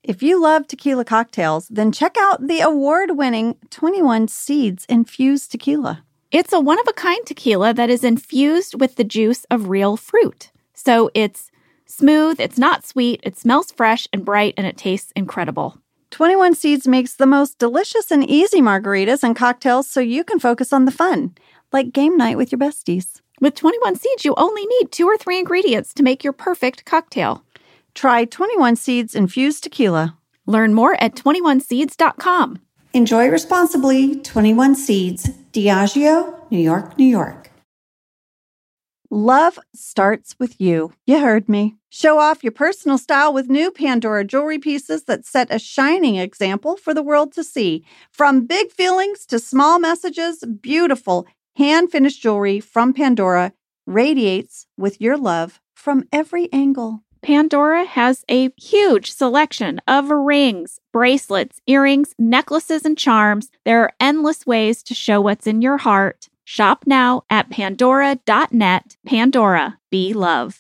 If you love tequila cocktails, then check out the award-winning 21 Seeds Infused Tequila. It's a one-of-a-kind tequila that is infused with the juice of real fruit. So it's smooth, it's not sweet, it smells fresh and bright, and it tastes incredible. 21 Seeds makes the most delicious and easy margaritas and cocktails so you can focus on the fun, like game night with your besties. With 21 Seeds, you only need 2 or 3 ingredients to make your perfect cocktail. Try 21 Seeds Infused Tequila. Learn more at 21seeds.com. Enjoy responsibly. 21 Seeds, Diageo, New York, New York. Love starts with you. You heard me. Show off your personal style with new Pandora jewelry pieces that set a shining example for the world to see. From big feelings to small messages, beautiful hand-finished jewelry from Pandora radiates with your love from every angle. Pandora has a huge selection of rings, bracelets, earrings, necklaces, and charms. There are endless ways to show what's in your heart. Shop now at pandora.net. Pandora, be love.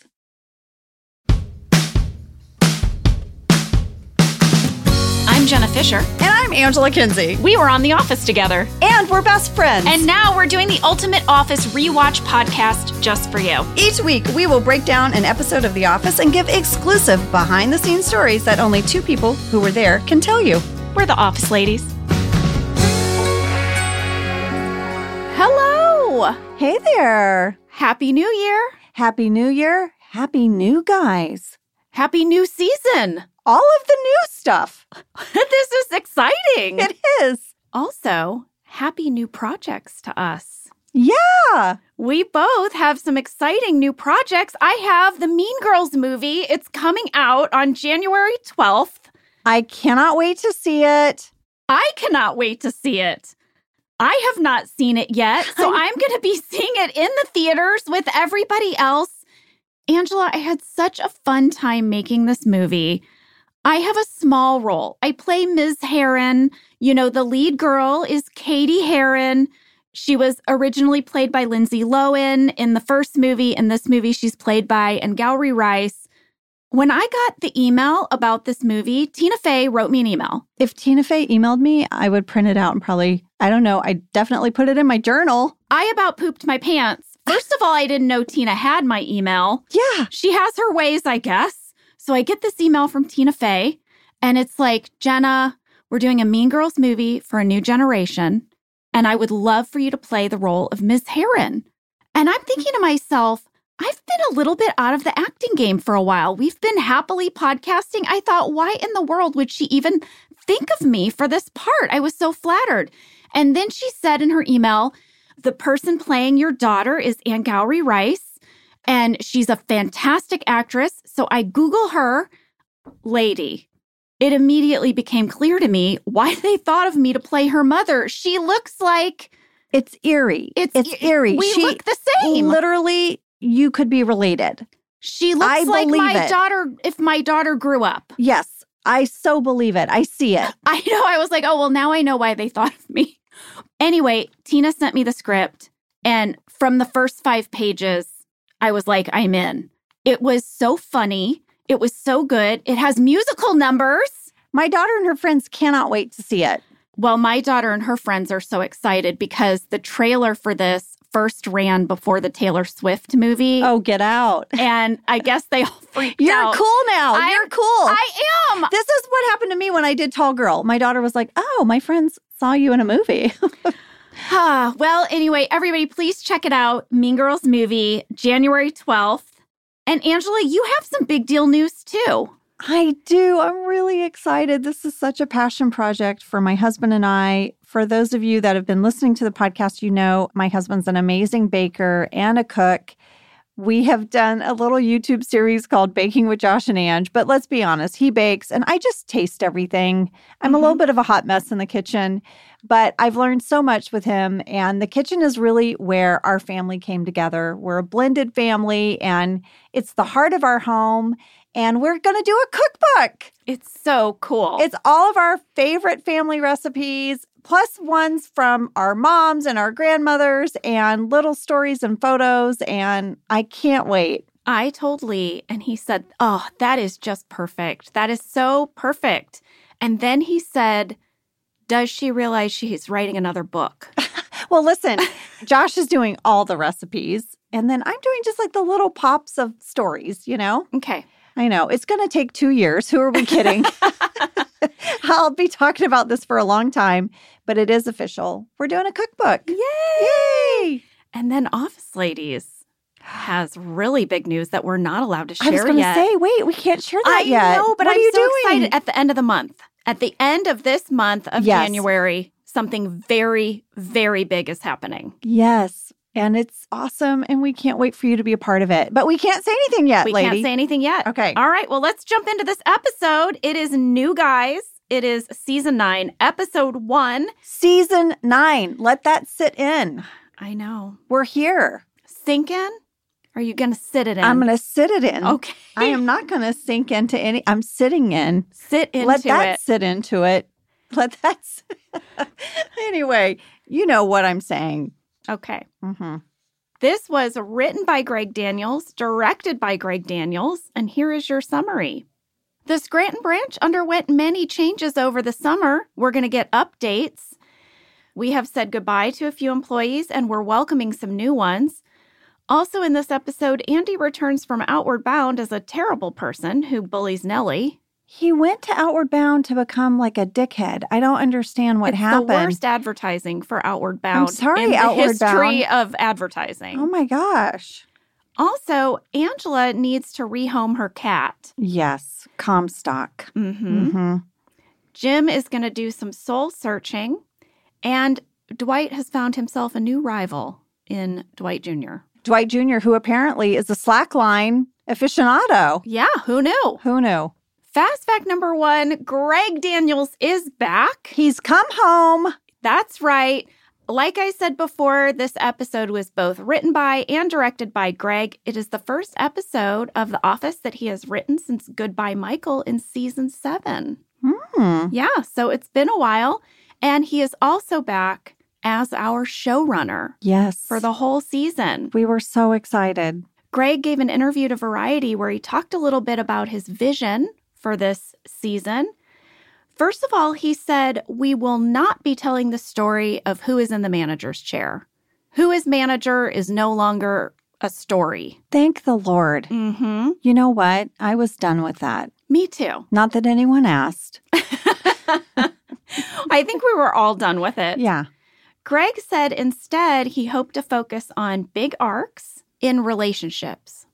I'm Jenna Fisher. And I'm Angela Kinsey. We were on The Office together. And we're best friends. And now we're doing the Ultimate Office Rewatch podcast just for you. Each week, we will break down an episode of The Office and give exclusive behind-the-scenes stories that only 2 people who were there can tell you. We're the Office Ladies. Hello! Hey there! Happy New Year! Happy New Year! Happy new guys! Happy new season! All of the new stuff. This is exciting. It is. Also, happy new projects to us. Yeah. We both have some exciting new projects. I have the Mean Girls movie. It's coming out on January 12th. I cannot wait to see it. I cannot wait to see it. I have not seen it yet, so I'm going to be seeing it in the theaters with everybody else. Angela, I had such a fun time making this movie. I have a small role. I play Ms. Heron. You know, the lead girl is Katie Heron. She was originally played by Lindsay Lohan in the first movie. In this movie, she's played by Angourie Rice. When I got the email about this movie, Tina Fey wrote me an email. If Tina Fey emailed me, I would print it out and probably, I don't know, I definitely put it in my journal. I about pooped my pants. First of all, I didn't know Tina had my email. Yeah. She has her ways, I guess. So I get this email from Tina Fey, and it's like, Jenna, we're doing a Mean Girls movie for a new generation, and I would love for you to play the role of Ms. Heron. And I'm thinking to myself, I've been a little bit out of the acting game for a while. We've been happily podcasting. I thought, why in the world would she even think of me for this part? I was so flattered. And then she said in her email, the person playing your daughter is Angourie Rice. And she's a fantastic actress. So I Google her, lady. It immediately became clear to me why they thought of me to play her mother. She looks like... It's eerie. It's eerie. We look the same. Literally, you could be related. She looks like my daughter if my daughter grew up. Yes, I so believe it. I see it. I know. I was like, oh, well, now I know why they thought of me. Anyway, Tina sent me the script. And from the first 5 pages, I was like, I'm in. It was so funny. It was so good. It has musical numbers. My daughter and her friends cannot wait to see it. Well, my daughter and her friends are so excited because the trailer for this first ran before the Taylor Swift movie. Oh, get out. And I guess they all freaked You're out. cool now. You're cool. I am. This is what happened to me when I did Tall Girl. My daughter was like, oh, my friends saw you in a movie. Well, anyway, everybody, please check it out. Mean Girls movie, January 12th. And Angela, you have some big deal news too. I do. I'm really excited. This is such a passion project for my husband and I. For those of you that have been listening to the podcast, you know my husband's an amazing baker and a cook. We have done a little YouTube series called Baking with Josh and Ange, but let's be honest, he bakes and I just taste everything. I'm a little bit of a hot mess in the kitchen, but I've learned so much with him, and the kitchen is really where our family came together. We're a blended family, and it's the heart of our home, and we're going to do a cookbook. It's so cool. It's all of our favorite family recipes, plus ones from our moms and our grandmothers, and little stories and photos, and I can't wait. I told Lee, and he said, "Oh, that is just perfect. That is so perfect." And then he said, "Does she realize she's writing another book?" Well, listen, Josh is doing all the recipes, and then I'm doing just like the little pops of stories, you know? Okay. I know. It's going to take 2 years. Who are we kidding? I'll be talking about this for a long time, but it is official. We're doing a cookbook. Yay! And then Office Ladies has really big news that we're not allowed to share yet. I was going to say, wait, we can't share that yet. I know, but what I'm are you so doing? excited. At the end of the month, at the end of this month of January, something very, very big is happening. Yes. And it's awesome. And we can't wait for you to be a part of it. But we can't say anything yet, lady. We can't say anything yet. Okay. All right. Well, let's jump into this episode. It is new, guys. It is season 9, episode 1. Season 9. Let that sit in. I know. We're here. Sink in? Are you going to sit it in? I'm going to sit it in. Okay. I am not going to sink into any. I'm sitting in. Sit into it. Let that sit into it. Let that Anyway, you know what I'm saying. Okay. Mm-hmm. This was written by Greg Daniels, directed by Greg Daniels, and here is your summary. The Scranton branch underwent many changes over the summer. We're going to get updates. We have said goodbye to a few employees, and we're welcoming some new ones. Also in this episode, Andy returns from Outward Bound as a terrible person who bullies Nellie. He went to Outward Bound to become like a dickhead. I don't understand what happened. It's the worst advertising for Outward Bound. I'm sorry, in the Outward history Bound. of advertising. Oh my gosh. Also, Angela needs to rehome her cat. Yes, Comstock. Mm-hmm. Mm-hmm. Jim is going to do some soul searching, and Dwight has found himself a new rival in Dwight Jr. Dwight Jr., who apparently is a slackline aficionado. Yeah, who knew? Who knew? Fast fact number 1, Greg Daniels is back. He's come home. That's right. Like I said before, this episode was both written by and directed by Greg. It is the first episode of The Office that he has written since Goodbye Michael in season 7. Yeah, so it's been a while. And he is also back as our showrunner. Yes. For the whole season. We were so excited. Greg gave an interview to Variety where he talked a little bit about his vision for this season. First of all, he said, we will not be telling the story of who is in the manager's chair. Who is manager is no longer a story. Thank the Lord. Mm-hmm. You know what? I was done with that. Me too. Not that anyone asked. I think we were all done with it. Yeah. Greg said instead he hoped to focus on big arcs in relationships.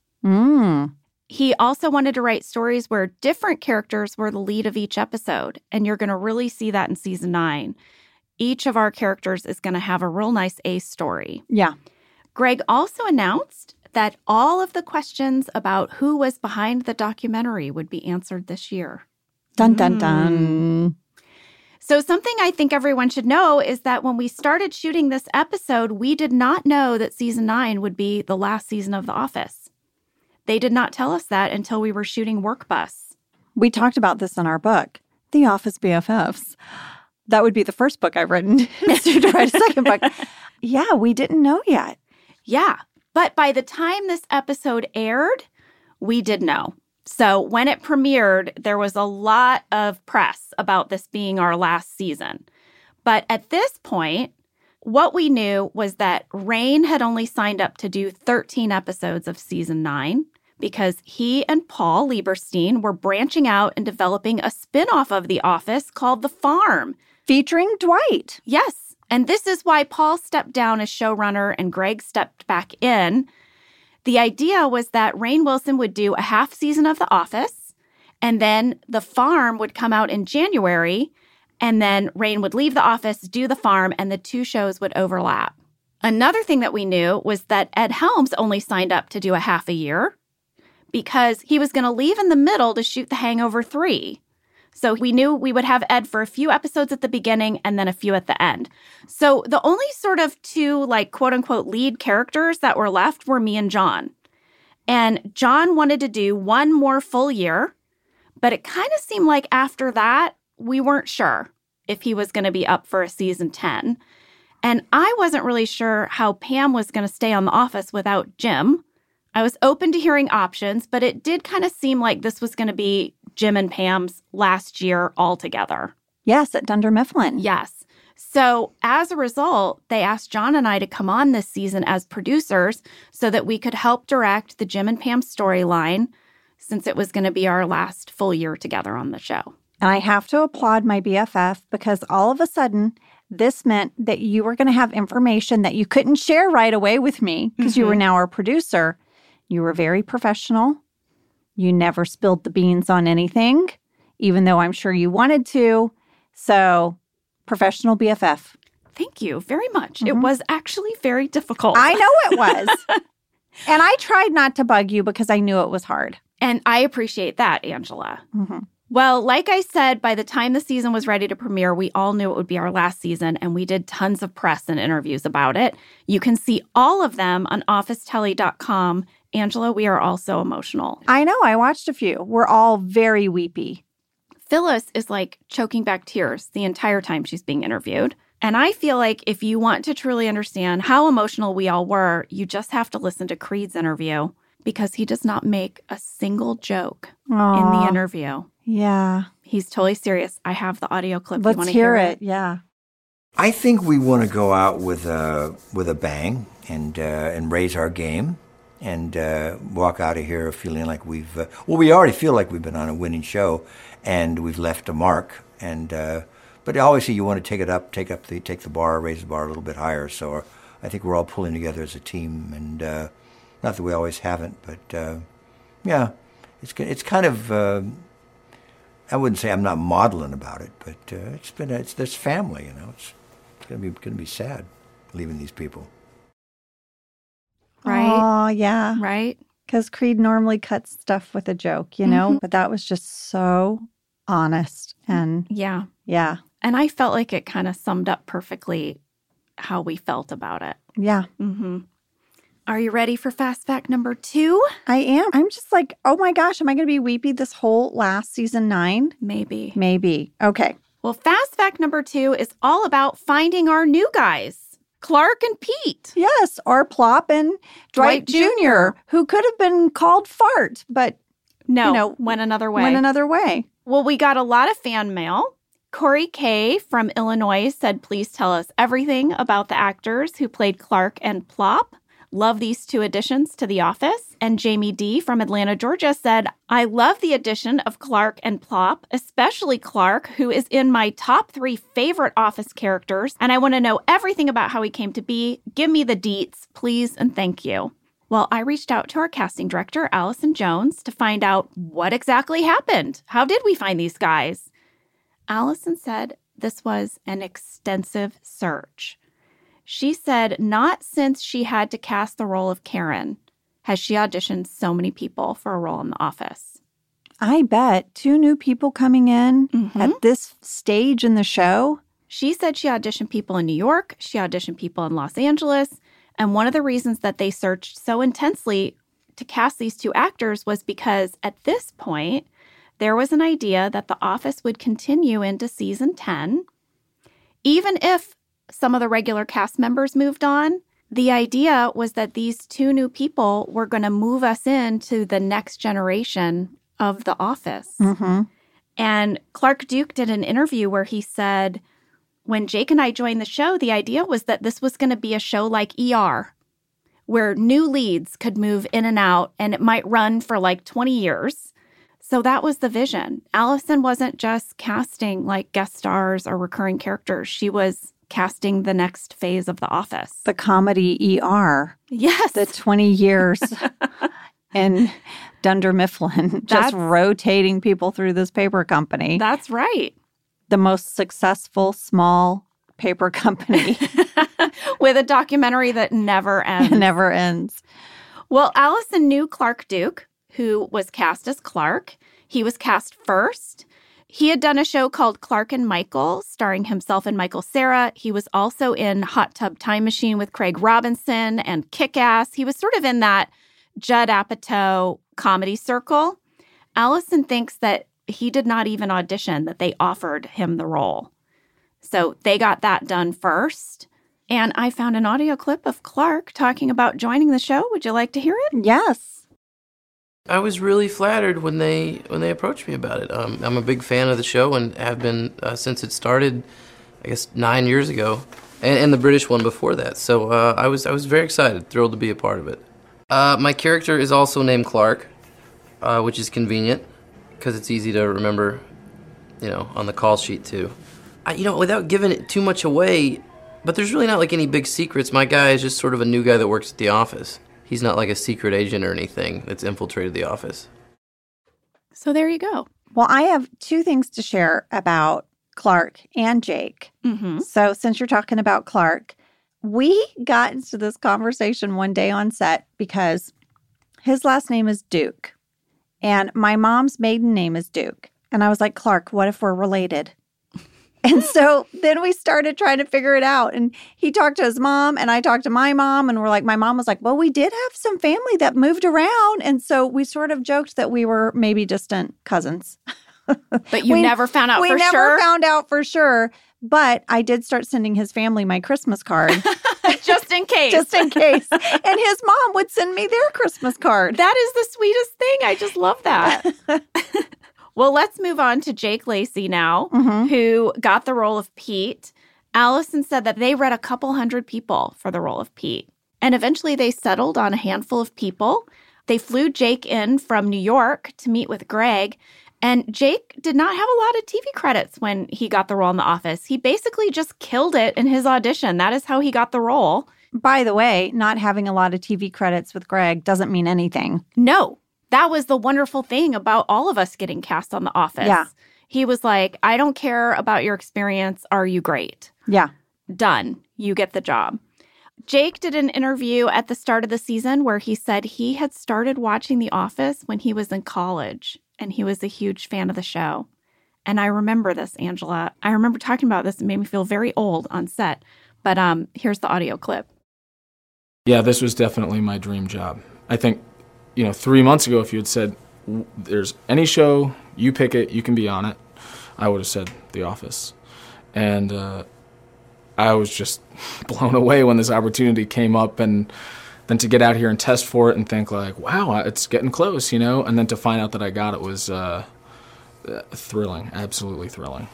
He also wanted to write stories where different characters were the lead of each episode, and you're going to really see that in season 9. Each of our characters is going to have a real nice ace story. Yeah. Greg also announced that all of the questions about who was behind the documentary would be answered this year. Dun, dun, dun. So something I think everyone should know is that when we started shooting this episode, we did not know that season 9 would be the last season of The Office. They did not tell us that until we were shooting Work Bus. We talked about this in our book, The Office BFFs. That would be the first book I've written. Soon to write a second book. Yeah, we didn't know yet. Yeah, but by the time this episode aired, we did know. So when it premiered, there was a lot of press about this being our last season. But at this point, what we knew was that Rainn had only signed up to do 13 episodes of season 9 because he and Paul Lieberstein were branching out and developing a spinoff of The Office called The Farm. Featuring Dwight. Yes, and this is why Paul stepped down as showrunner and Greg stepped back in. The idea was that Rainn Wilson would do a half season of The Office, and then The Farm would come out in January, and then Rainn would leave The Office, do The Farm, and the two shows would overlap. Another thing that we knew was that Ed Helms only signed up to do a half a year because he was going to leave in the middle to shoot The Hangover 3. So we knew we would have Ed for a few episodes at the beginning and then a few at the end. So the only sort of two, like, quote-unquote lead characters that were left were me and John. And John wanted to do one more full year, but it kind of seemed like after that, we weren't sure if he was going to be up for a season 10. And I wasn't really sure how Pam was going to stay on The Office without Jim. I was open to hearing options, but it did kind of seem like this was going to be Jim and Pam's last year altogether. Yes, at Dunder Mifflin. Yes. So as a result, they asked John and I to come on this season as producers so that we could help direct the Jim and Pam storyline, since it was going to be our last full year together on the show. And I have to applaud my BFF because all of a sudden, this meant that you were going to have information that you couldn't share right away with me because you were now our producer. You were very professional. You never spilled the beans on anything, even though I'm sure you wanted to. So, professional BFF. Thank you very much. It was actually very difficult. I know it was. And I tried not to bug you because I knew it was hard. And I appreciate that, Angela. Well, like I said, by the time the season was ready to premiere, we all knew it would be our last season, and we did tons of press and interviews about it. You can see all of them on OfficeTelly.com. Angela, we are also emotional. I know. I watched a few. We're all very weepy. Phyllis is like choking back tears the entire time she's being interviewed. And I feel like if you want to truly understand how emotional we all were, you just have to listen to Creed's interview, because he does not make a single joke in the interview. Yeah. He's totally serious. I have the audio clip. Let's you want to hear it. Yeah. I think we want to go out with a bang and raise our game and walk out of here feeling like we've we already feel like we've been on a winning show and we've left a mark. And but obviously you want to take the bar, raise the bar a little bit higher. So I think we're all pulling together as a team, and not that we always haven't, but yeah, it's kind of. I wouldn't say I'm not maudlin about it, but it's this family, you know. It's gonna be sad leaving these people. Right? Oh, yeah. Right? Because Creed normally cuts stuff with a joke, you know? But that was just so honest. And yeah. And I felt like it kind of summed up perfectly how we felt about it. Yeah. Are you ready for Fast Fact number 2? I am. I'm just like, oh my gosh, am I going to be weepy this whole last season 9? Maybe. Okay. Well, Fast Fact number 2 is all about finding our new guys, Clark and Pete. Yes, or Plop and Dwight Jr., who could have been called Fart, but went another way. Well, we got a lot of fan mail. Corey K. from Illinois said, please tell us everything about the actors who played Clark and Plop. Love these 2 additions to The Office. And Jamie D. from Atlanta, Georgia said, I love the addition of Clark and Plop, especially Clark, who is in my top 3 favorite Office characters. And I want to know everything about how he came to be. Give me the deets, please, and thank you. Well, I reached out to our casting director, Allison Jones, to find out what exactly happened. How did we find these guys? Allison said this was an extensive search. She said not since she had to cast the role of Karen has she auditioned so many people for a role in The Office. I bet 2 new people coming in at this stage in the show. She said she auditioned people in New York. She auditioned people in Los Angeles. And one of the reasons that they searched so intensely to cast these 2 actors was because at this point, there was an idea that The Office would continue into season 10, even if some of the regular cast members moved on. The idea was that these 2 new people were going to move us into the next generation of The Office. And Clark Duke did an interview where he said, when Jake and I joined the show, the idea was that this was going to be a show like ER, where new leads could move in and out, and it might run for like 20 years. So that was the vision. Allison wasn't just casting like guest stars or recurring characters. She was casting the next phase of The Office. The comedy ER. Yes. The 20 years in Dunder Mifflin, just rotating people through this paper company. That's right. The most successful small paper company. With a documentary that never ends. Never ends. Well, Allison knew Clark Duke, who was cast as Clark. He was cast first. He had done a show called Clark and Michael, starring himself and Michael Cera. He was also in Hot Tub Time Machine with Craig Robinson and Kick-Ass. He was sort of in that Judd Apatow comedy circle. Allison thinks that he did not even audition, that they offered him the role. So they got that done first. And I found an audio clip of Clark talking about joining the show. Would you like to hear it? Yes. I was really flattered when they approached me about it. I'm a big fan of the show and have been since it started, I guess, 9 years ago, and the British one before that. So I was very excited, thrilled to be a part of it. My character is also named Clark, which is convenient because it's easy to remember, on the call sheet too. Without giving it too much away, but there's really not like any big secrets. My guy is just sort of a new guy that works at the office. He's not like a secret agent or anything that's infiltrated the office. So there you go. Well, I have two things to share about Clark and Jake. Mm-hmm. So since you're talking about Clark, we got into this conversation one day on set because his last name is Duke and my mom's maiden name is Duke. And I was like, Clark, what if we're related? And so then we started trying to figure it out. And he talked to his mom and I talked to my mom. And we're like, my mom was like, well, we did have some family that moved around. And so we sort of joked that we were maybe distant cousins. But you never found out for sure? We never found out for sure. But I did start sending his family my Christmas card. Just in case. Just in case. And his mom would send me their Christmas card. That is the sweetest thing. I just love that. Well, let's move on to Jake Lacy now, who got the role of Pete. Allison said that they read a couple hundred people for the role of Pete. And eventually they settled on a handful of people. They flew Jake in from New York to meet with Greg. And Jake did not have a lot of TV credits when he got the role in The Office. He basically just killed it in his audition. That is how he got the role. By the way, not having a lot of TV credits with Greg doesn't mean anything. No. That was the wonderful thing about all of us getting cast on The Office. Yeah. He was like, I don't care about your experience. Are you great? Yeah. Done. You get the job. Jake did an interview at the start of the season where he said he had started watching The Office when he was in college, and he was a huge fan of the show. And I remember this, Angela. I remember talking about this. It made me feel very old on set. But here's the audio clip. Yeah, this was definitely my dream job. I think 3 months ago, if you had said, there's any show, you pick it, you can be on it, I would have said The Office. And I was just blown away when this opportunity came up, and then to get out here and test for it and think like, wow, it's getting close, and then to find out that I got it was thrilling, absolutely thrilling.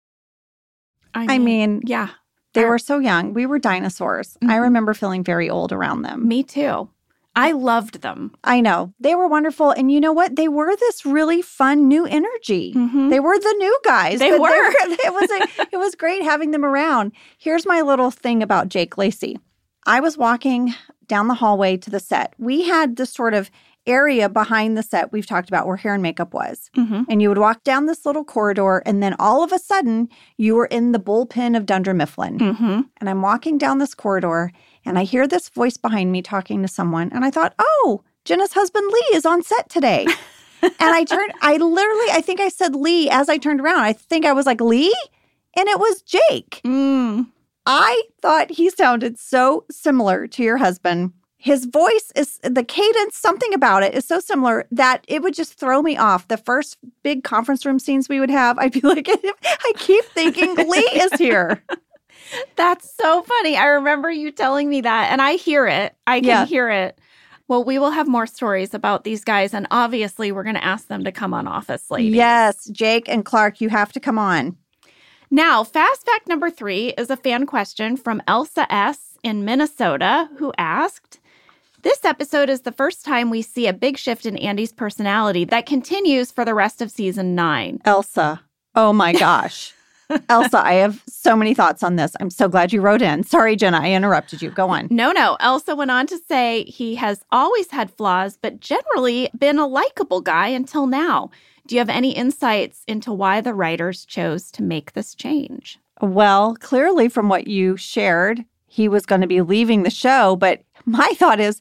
I mean, yeah. They were so young. We were dinosaurs. I remember feeling very old around them. Me too. I loved them. I know. They were wonderful. And you know what? They were this really fun new energy. They were the new guys. They were. It was great having them around. Here's my little thing about Jake Lacy. I was walking down the hallway to the set. We had this sort of area behind the set we've talked about where hair and makeup was. And you would walk down this little corridor, and then all of a sudden, you were in the bullpen of Dunder Mifflin. And I'm walking down this corridor, and I hear this voice behind me talking to someone. And I thought, oh, Jenna's husband Lee is on set today. And I think I said Lee as I turned around. I think I was like, Lee? And it was Jake. I thought he sounded so similar to your husband. His voice is, the cadence, something about it is so similar that it would just throw me off. The first big conference room scenes we would have, I'd be like, I keep thinking Lee is here. That's so funny. I remember you telling me that, and I hear it. I can hear it. Well, we will have more stories about these guys, and obviously we're going to ask them to come on Office Ladies. Yes, Jake and Clark, you have to come on. Now, fast fact number 3 is a fan question from Elsa S. in Minnesota, who asked, this episode is the first time we see a big shift in Andy's personality that continues for the rest of season 9. Elsa, oh my gosh. Elsa, I have so many thoughts on this. I'm so glad you wrote in. Sorry, Jenna, I interrupted you. Go on. No. Elsa went on to say he has always had flaws, but generally been a likable guy until now. Do you have any insights into why the writers chose to make this change? Well, clearly from what you shared, he was going to be leaving the show. But my thought is,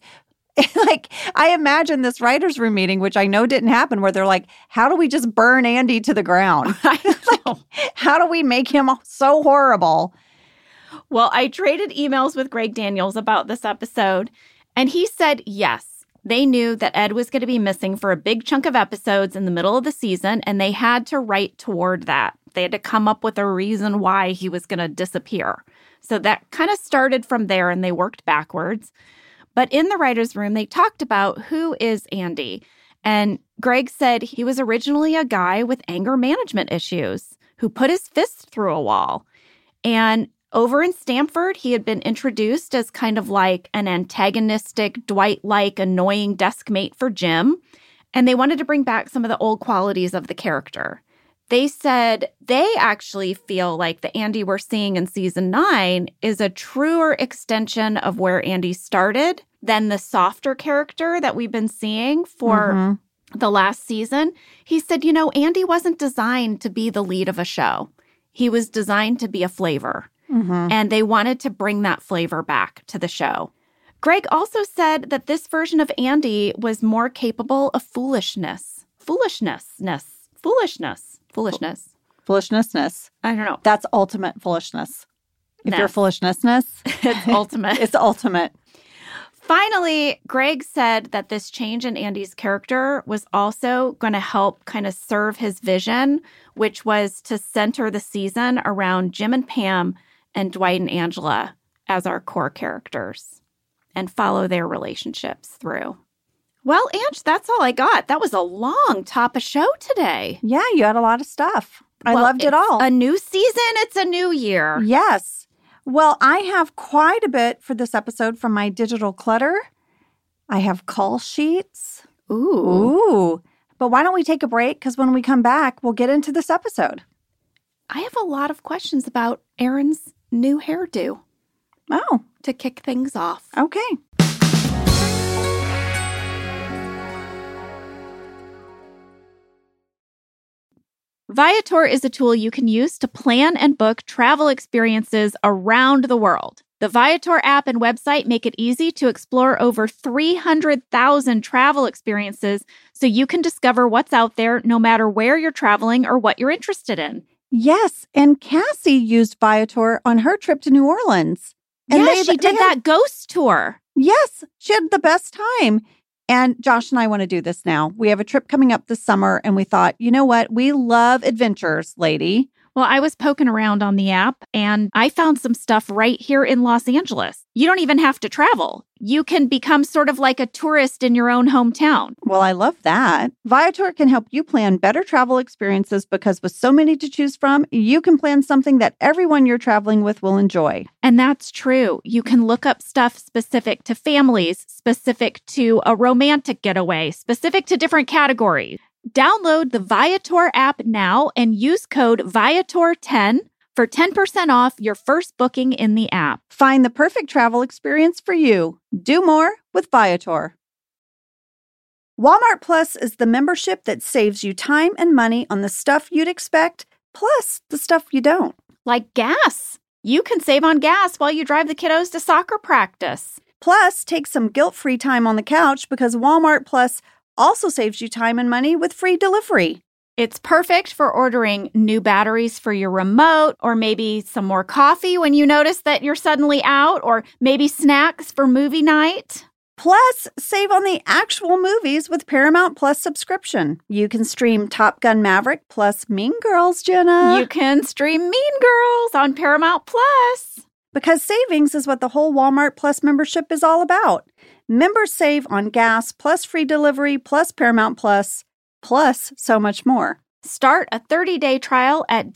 I imagine this writer's room meeting, which I know didn't happen, where they're like, how do we just burn Andy to the ground? How do we make him so horrible? Well, I traded emails with Greg Daniels about this episode, and he said yes. They knew that Ed was going to be missing for a big chunk of episodes in the middle of the season, and they had to write toward that. They had to come up with a reason why he was going to disappear. So that kind of started from there, and they worked backwards. But in the writer's room, they talked about who is Andy. And Greg said he was originally a guy with anger management issues who put his fist through a wall. And over in Stamford, he had been introduced as kind of like an antagonistic, Dwight-like, annoying desk mate for Jim. And they wanted to bring back some of the old qualities of the character. They said they actually feel like the Andy we're seeing in season 9 is a truer extension of where Andy started than the softer character that we've been seeing for the last season. He said, Andy wasn't designed to be the lead of a show. He was designed to be a flavor. And they wanted to bring that flavor back to the show. Greg also said that this version of Andy was more capable of foolishness. Foolishness. I don't know. That's ultimate foolishness. If you're foolishness, it's ultimate. It's ultimate. Finally, Greg said that this change in Andy's character was also going to help kind of serve his vision, which was to center the season around Jim and Pam and Dwight and Angela as our core characters and follow their relationships through. Well, Ange, that's all I got. That was a long top of show today. Yeah, you had a lot of stuff. I loved it all. A new season. It's a new year. Yes. Well, I have quite a bit for this episode from my digital clutter. I have call sheets. Ooh. But why don't we take a break? Because when we come back, we'll get into this episode. I have a lot of questions about Erin's new hairdo. Oh. To kick things off. Okay. Viator is a tool you can use to plan and book travel experiences around the world. The Viator app and website make it easy to explore over 300,000 travel experiences so you can discover what's out there no matter where you're traveling or what you're interested in. Yes, and Cassie used Viator on her trip to New Orleans. And she did that ghost tour. Yes, she had the best time. And Josh and I want to do this now. We have a trip coming up this summer, and we thought, you know what? We love adventures, lady. Well, I was poking around on the app, and I found some stuff right here in Los Angeles. You don't even have to travel. You can become sort of like a tourist in your own hometown. Well, I love that. Viator can help you plan better travel experiences because with so many to choose from, you can plan something that everyone you're traveling with will enjoy. And that's true. You can look up stuff specific to families, specific to a romantic getaway, specific to different categories. Download the Viator app now and use code Viator10 for 10% off your first booking in the app. Find the perfect travel experience for you. Do more with Viator. Walmart Plus is the membership that saves you time and money on the stuff you'd expect, plus the stuff you don't. Like gas. You can save on gas while you drive the kiddos to soccer practice. Plus, take some guilt-free time on the couch because Walmart Plus also saves you time and money with free delivery. It's perfect for ordering new batteries for your remote, or maybe some more coffee when you notice that you're suddenly out, or maybe snacks for movie night. Plus, save on the actual movies with Paramount Plus subscription. You can stream Top Gun Maverick plus Mean Girls, Jenna. You can stream Mean Girls on Paramount Plus. Because savings is what the whole Walmart Plus membership is all about. Members save on gas, plus free delivery, plus Paramount Plus, plus so much more. Start a 30-day trial at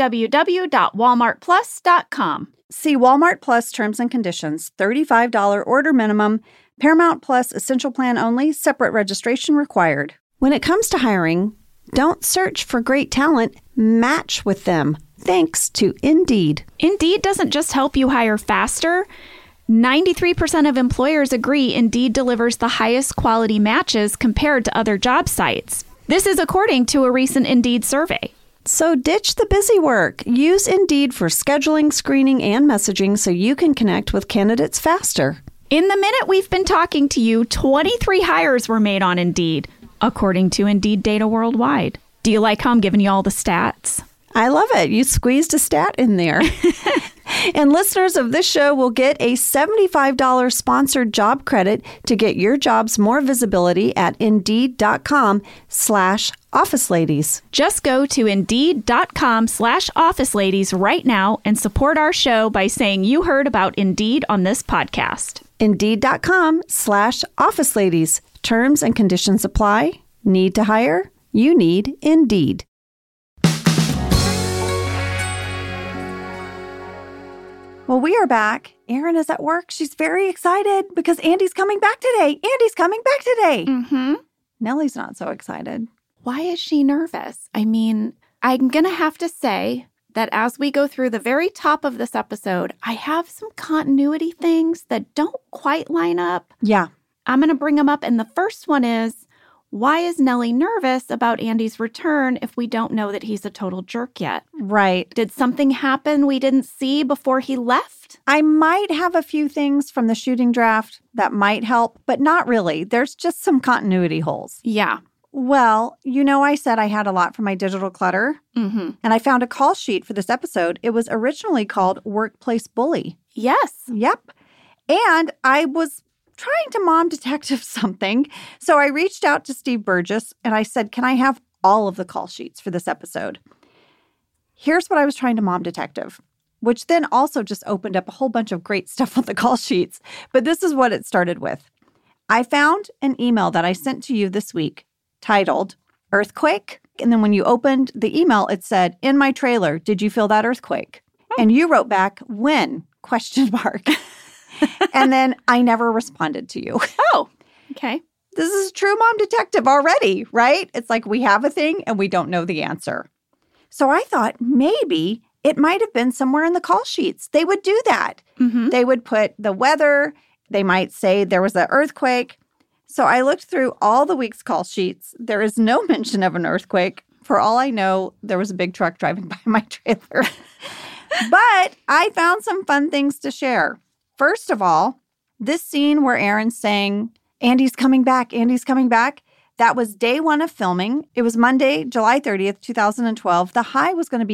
www.walmartplus.com. See Walmart Plus terms and conditions. $35 order minimum. Paramount Plus Essential Plan only. Separate registration required. When it comes to hiring, don't search for great talent. Match with them. Thanks to Indeed. Indeed doesn't just help you hire faster. 93% of employers agree Indeed delivers the highest quality matches compared to other job sites. This is according to a recent Indeed survey. So ditch the busy work. Use Indeed for scheduling, screening, and messaging so you can connect with candidates faster. In the minute we've been talking to you, 23 hires were made on Indeed, according to Indeed data worldwide. Do you like how I'm giving you all the stats? I love it. You squeezed a stat in there. And listeners of this show will get a $75 sponsored job credit to get your jobs more visibility at Indeed.com/OfficeLadies. Just go to Indeed.com/OfficeLadies right now and support our show by saying you heard about Indeed on this podcast. Indeed.com/OfficeLadies. Terms and conditions apply. Need to hire? You need Indeed. Well, we are back. Erin is at work. She's very excited because Andy's coming back today. Andy's coming back today. Mm-hmm. Nellie's not so excited. Why is she nervous? I mean, I'm going to have to say that as we go through the very top of this episode, I have some continuity things that don't quite line up. Yeah. I'm going to bring them up. And the first one is, why is Nellie nervous about Andy's return if we don't know that he's a total jerk yet? Right. Did something happen we didn't see before he left? I might have a few things from the shooting draft that might help, but not really. There's just some continuity holes. Yeah. Well, I said I had a lot for my digital clutter, and I found a call sheet for this episode. It was originally called Workplace Bully. Yes. Yep. And I was trying to mom detective something. So I reached out to Steve Burgess and I said, can I have all of the call sheets for this episode? Here's what I was trying to mom detective, which then also just opened up a whole bunch of great stuff on the call sheets. But this is what it started with. I found an email that I sent to you this week titled Earthquake. And then when you opened the email, it said, in my trailer, did you feel that earthquake? And you wrote back, when? ? And then I never responded to you. Oh, okay. This is true mom detective already, right? It's like we have a thing and we don't know the answer. So I thought maybe it might have been somewhere in the call sheets. They would do that. Mm-hmm. They would put the weather. They might say there was an earthquake. So I looked through all the week's call sheets. There is no mention of an earthquake. For all I know, there was a big truck driving by my trailer. But I found some fun things to share. First of all, this scene where Erin's saying, Andy's coming back, Andy's coming back, that was day one of filming. It was Monday, July 30th, 2012. The high was going to be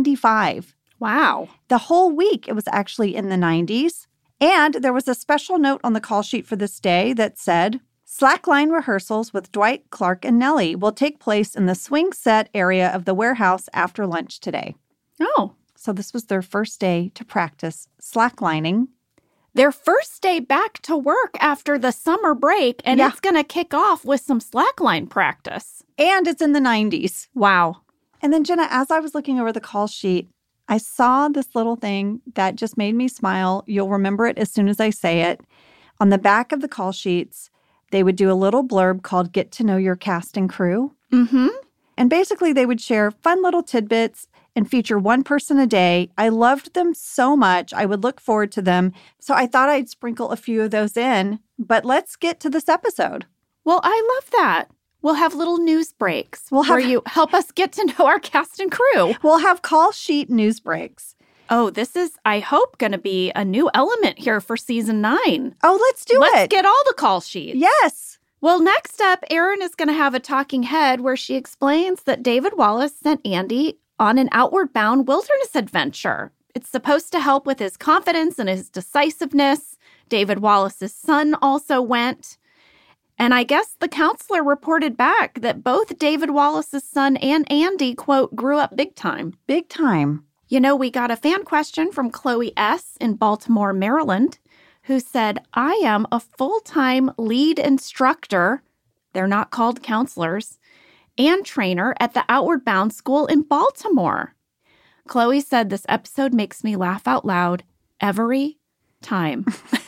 95. Wow. The whole week, it was actually in the 90s. And there was a special note on the call sheet for this day that said, slackline rehearsals with Dwight, Clark, and Nellie will take place in the swing set area of the warehouse after lunch today. Oh. So this was their first day to practice slacklining. Their first day back to work after the summer break, and it's going to kick off with some slackline practice. And it's in the 90s. Wow. And then, Jenna, as I was looking over the call sheet, I saw this little thing that just made me smile. You'll remember it as soon as I say it. On the back of the call sheets, they would do a little blurb called Get to Know Your Cast and Crew. Mm-hmm. And basically, they would share fun little tidbits and feature one person a day. I loved them so much. I would look forward to them. So I thought I'd sprinkle a few of those in. But let's get to this episode. Well, I love that. We'll have little news breaks where you help us get to know our cast and crew. We'll have call sheet news breaks. Oh, this is, I hope, going to be a new element here for season 9. Oh, let's do it. Let's get all the call sheets. Yes. Well, next up, Erin is going to have a talking head where she explains that David Wallace sent Andy on an outward bound wilderness adventure. It's supposed to help with his confidence and his decisiveness. David Wallace's son also went. And I guess the counselor reported back that both David Wallace's son and Andy, quote, grew up big time. Big time. We got a fan question from Chloe S. in Baltimore, Maryland, who said, I am a full-time lead instructor, they're not called counselors, and trainer at the Outward Bound School in Baltimore. Chloe said this episode makes me laugh out loud every time.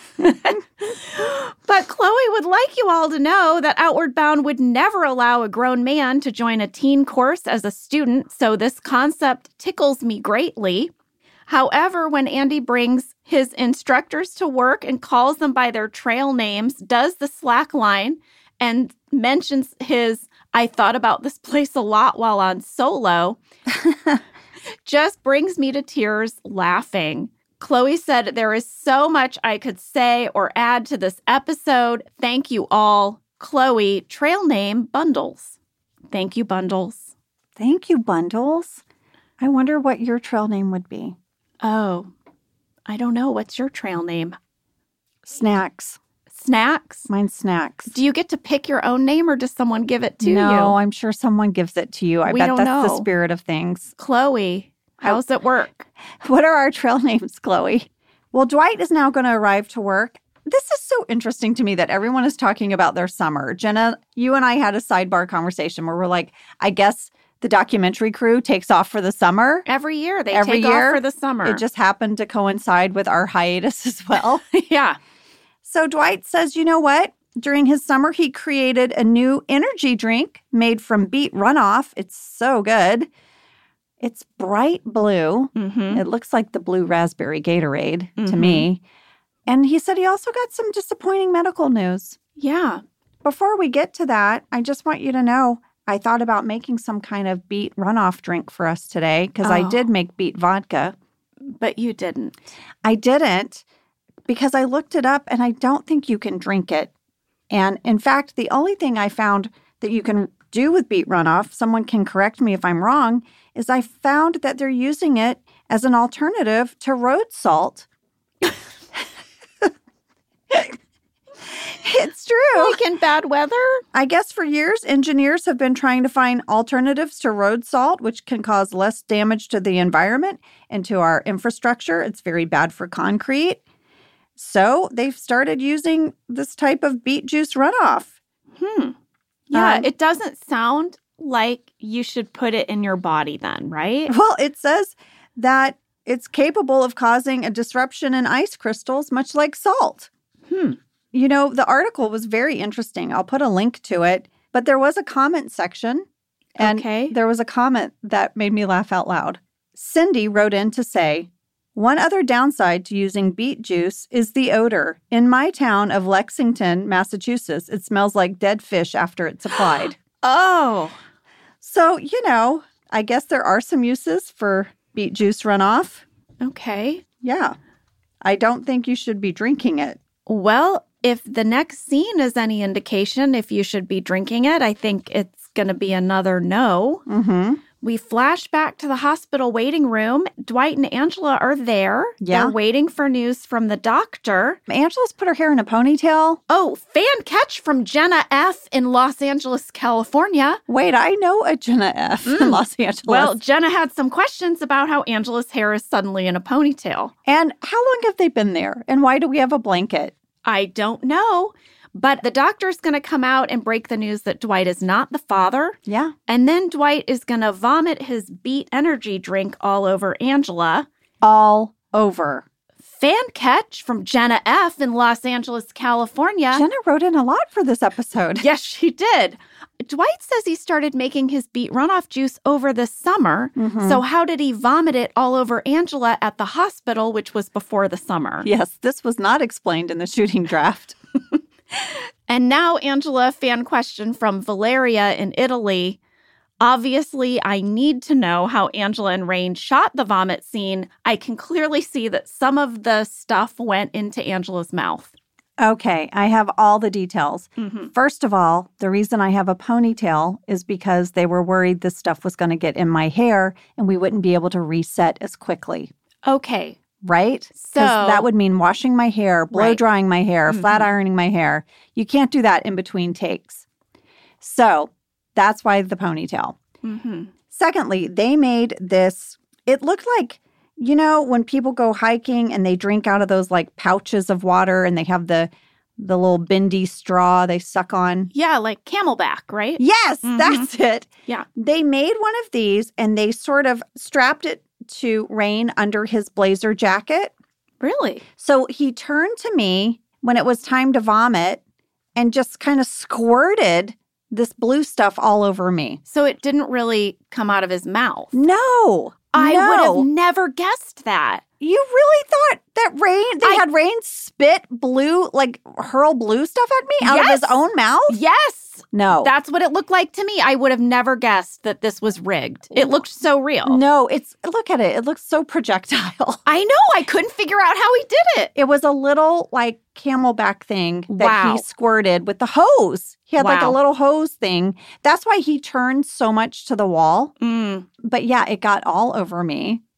But Chloe would like you all to know that Outward Bound would never allow a grown man to join a teen course as a student, so this concept tickles me greatly. However, when Andy brings his instructors to work and calls them by their trail names, does the slack line, and mentions his, I thought about this place a lot while on solo, just brings me to tears laughing. Chloe said, there is so much I could say or add to this episode. Thank you all. Chloe, trail name, Bundles. Thank you, Bundles. Thank you, Bundles. I wonder what your trail name would be. Oh, I don't know. What's your trail name? Snacks. Snacks? Mine's Snacks. Do you get to pick your own name or does someone give it to you? No, I'm sure someone gives it to you. I We bet don't that's know. the spirit of things. Chloe, how's it work? What are our trail names, Chloe? Well, Dwight is now going to arrive to work. This is so interesting to me that everyone is talking about their summer. Jenna, you and I had a sidebar conversation where we're like, I guess the documentary crew takes off for the summer. Every year they Every take year, off for the summer. It just happened to coincide with our hiatus as well. yeah. So Dwight says, you know what? During his summer, he created a new energy drink made from beet runoff. It's so good. It's bright blue. Mm-hmm. It looks like the blue raspberry Gatorade to me. And he said he also got some disappointing medical news. Yeah. Before we get to that, I just want you to know I thought about making some kind of beet runoff drink for us today because I did make beet vodka. But you didn't. I didn't because I looked it up and I don't think you can drink it. And in fact, the only thing I found that you can do with beet runoff, someone can correct me if I'm wrong, is I found that they're using it as an alternative to road salt. It's true. Like in bad weather? I guess for years, engineers have been trying to find alternatives to road salt, which can cause less damage to the environment and to our infrastructure. It's very bad for concrete. So they've started using this type of beet juice runoff. Yeah, it doesn't sound like you should put it in your body then, right? Well, it says that it's capable of causing a disruption in ice crystals, much like salt. You know, the article was very interesting. I'll put a link to it. But there was a comment section. And there was a comment that made me laugh out loud. Cindy wrote in to say, one other downside to using beet juice is the odor. In my town of Lexington, Massachusetts, it smells like dead fish after it's applied. Oh. So, you know, I guess there are some uses for beet juice runoff. Okay. Yeah. I don't think you should be drinking it. Well, if the next scene is any indication if you should be drinking it, I think it's going to be another no. We flash back to the hospital waiting room. Dwight and Angela are there. Yeah. They're waiting for news from the doctor. Angela's put her hair in a ponytail. Oh, fan catch from Jenna F. in Los Angeles, California. Wait, I know a Jenna F. in Los Angeles. Well, Jenna had some questions about how Angela's hair is suddenly in a ponytail. And how long have they been there? And why do we have a blanket? I don't know. But the doctor's going to come out and break the news that Dwight is not the father. Yeah. And then Dwight is going to vomit his beet energy drink all over Angela. All over. Fan catch from Jenna F. in Los Angeles, California. Jenna wrote in a lot for this episode. Yes, she did. Dwight says he started making his beet runoff juice over the summer. So how did he vomit it all over Angela at the hospital, which was before the summer? Yes, this was not explained in the shooting draft. And now, Angela, fan question from Valeria in Italy. Obviously, I need to know how Angela and Rain shot the vomit scene. I can clearly see that some of the stuff went into Angela's mouth. Okay, I have all the details. First of all, the reason I have a ponytail is because they were worried this stuff was going to get in my hair and we wouldn't be able to reset as quickly. Okay. Right? So that would mean washing my hair, blow drying my hair, flat ironing my hair. You can't do that in between takes. So that's why the ponytail. Secondly, they made this, it looked like, you know, when people go hiking and they drink out of those like pouches of water and they have the little bendy straw they suck on. Yeah, like Camelback, right? Yes, that's it. Yeah. They made one of these and they sort of strapped it to Rain under his blazer jacket. Really? So he turned to me when it was time to vomit and just kind of squirted this blue stuff all over me. So it didn't really come out of his mouth. No. I no. would have never guessed that. You really thought that they had Rain spit blue, like hurl blue stuff at me out of his own mouth? Yes. No. That's what it looked like to me. I would have never guessed that this was rigged. It looked so real. No, look at it. It looks so projectile. I know. I couldn't figure out how he did it. It was a little like Camelback thing that Wow. he squirted with the hose. He had like a Wow. little hose thing. That's why he turned so much to the wall. Mm. But yeah, it got all over me.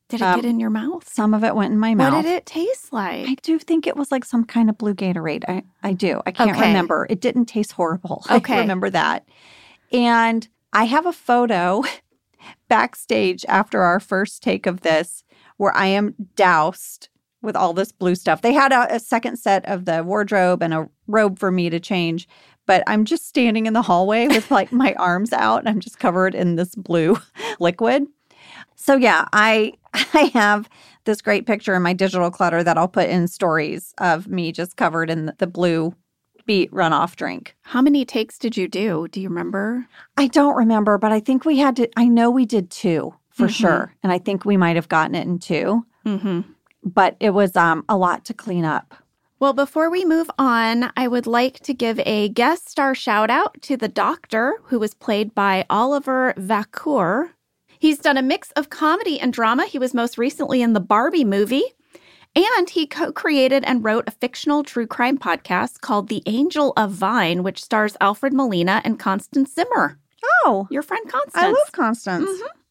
Did it get in your mouth? Some of it went in my mouth. What did it taste like? I do think it was like some kind of blue Gatorade. I do. I can't remember. It didn't taste horrible. Okay. I remember that. And I have a photo backstage after our first take of this where I am doused with all this blue stuff. They had a second set of the wardrobe and a robe for me to change, but I'm just standing in the hallway with like my arms out and I'm just covered in this blue liquid. So yeah, I have this great picture in my digital clutter that I'll put in stories of me just covered in the blue beet runoff drink. How many takes did you do? Do you remember? I don't remember, but I think we had to, I know we did 2 for sure. And I think we might have gotten it in 2. Mm-hmm. But it was a lot to clean up. Well, before we move on, I would like to give a guest star shout out to the Doctor, who was played by Oliver Vacour. He's done a mix of comedy and drama. He was most recently in the Barbie movie. And he co-created and wrote a fictional true crime podcast called The Angel of Vine, which stars Alfred Molina and Constance Zimmer. Oh. Your friend Constance. I love Constance.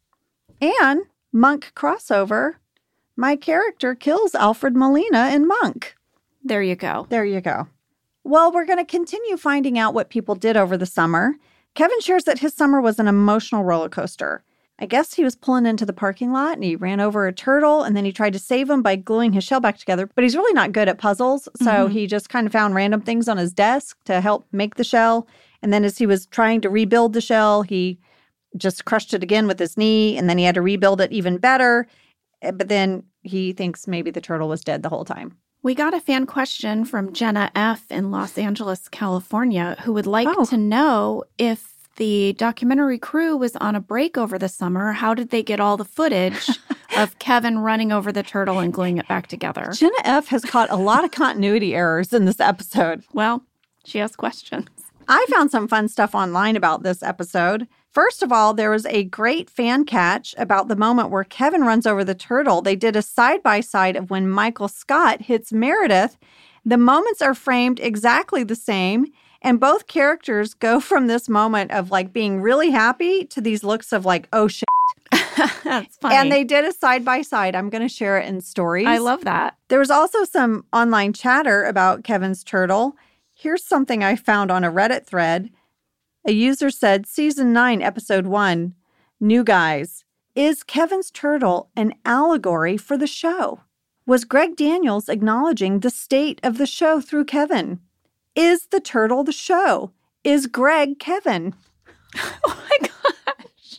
And Monk crossover. My character kills Alfred Molina in Monk. There you go. There you go. Well, we're going to continue finding out what people did over the summer. Kevin shares that his summer was an emotional roller coaster. I guess he was pulling into the parking lot and he ran over a turtle and then he tried to save him by gluing his shell back together. But he's really not good at puzzles. So he just kind of found random things on his desk to help make the shell. And then as he was trying to rebuild the shell, he just crushed it again with his knee. And then he had to rebuild it even better. But then he thinks maybe the turtle was dead the whole time. We got a fan question from Jenna F. in Los Angeles, California, who would like to know if the documentary crew was on a break over the summer. How did they get all the footage of Kevin running over the turtle and gluing it back together? Jenna F. has caught a lot of continuity errors in this episode. Well, she has questions. I found some fun stuff online about this episode. First of all, there was a great fan catch about the moment where Kevin runs over the turtle. They did a side-by-side of when Michael Scott hits Meredith. The moments are framed exactly the same. And both characters go from this moment of like being really happy to these looks of like, oh, shit. That's funny. And they did a side-by-side. I'm going to share it in stories. I love that. There was also some online chatter about Kevin's turtle. Here's something I found on a Reddit thread. A user said, Season 9, Episode 1, New Guys, is Kevin's turtle an allegory for the show? Was Greg Daniels acknowledging the state of the show through Kevin? Is the turtle the show? Is Greg Kevin? Oh my gosh.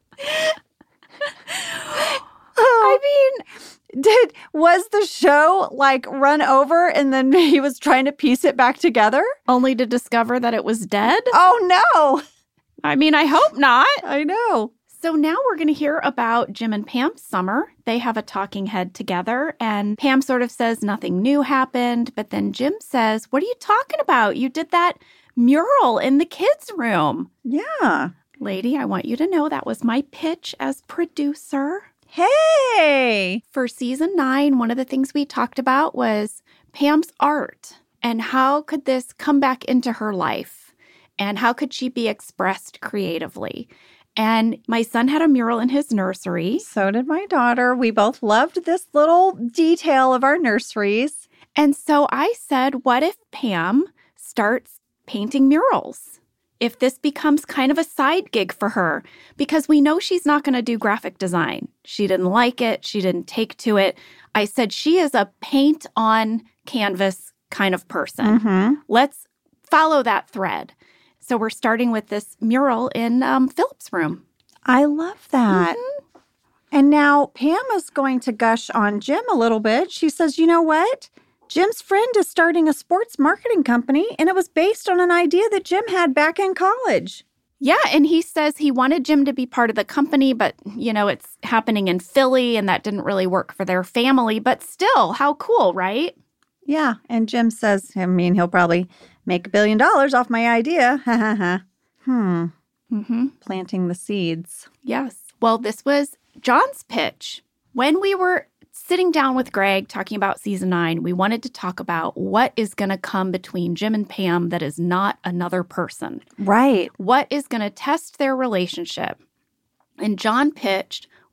I mean, was the show like run over and then he was trying to piece it back together? Only to discover that it was dead? Oh no. I mean, I hope not. I know. So now we're going to hear about Jim and Pam's summer. They have a talking head together, and Pam sort of says nothing new happened, but then Jim says, what are you talking about? You did that mural in the kids' room. Yeah. Lady, I want you to know that was my pitch as producer. Hey! For season 9, one of the things we talked about was Pam's art and how could this come back into her life and how could she be expressed creatively. And my son had a mural in his nursery. So did my daughter. We both loved this little detail of our nurseries. And so I said, what if Pam starts painting murals? If this becomes kind of a side gig for her, because we know she's not going to do graphic design. She didn't like it. She didn't take to it. I said, she is a paint on canvas kind of person. Mm-hmm. Let's follow that thread. So we're starting with this mural in Philip's room. I love that. Mm-hmm. And now Pam is going to gush on Jim a little bit. She says, you know what? Jim's friend is starting a sports marketing company, and it was based on an idea that Jim had back in college. Yeah, and he says he wanted Jim to be part of the company, but, you know, it's happening in Philly, and that didn't really work for their family. But still, how cool, right? Yeah, and Jim says, I mean, he'll probably make $1 billion off my idea. Ha ha ha. Mm-hmm. Planting the seeds. Yes. Well, this was John's pitch. When we were sitting down with Greg talking about season 9, we wanted to talk about what is going to come between Jim and Pam that is not another person. Right. What is going to test their relationship? And John pitched,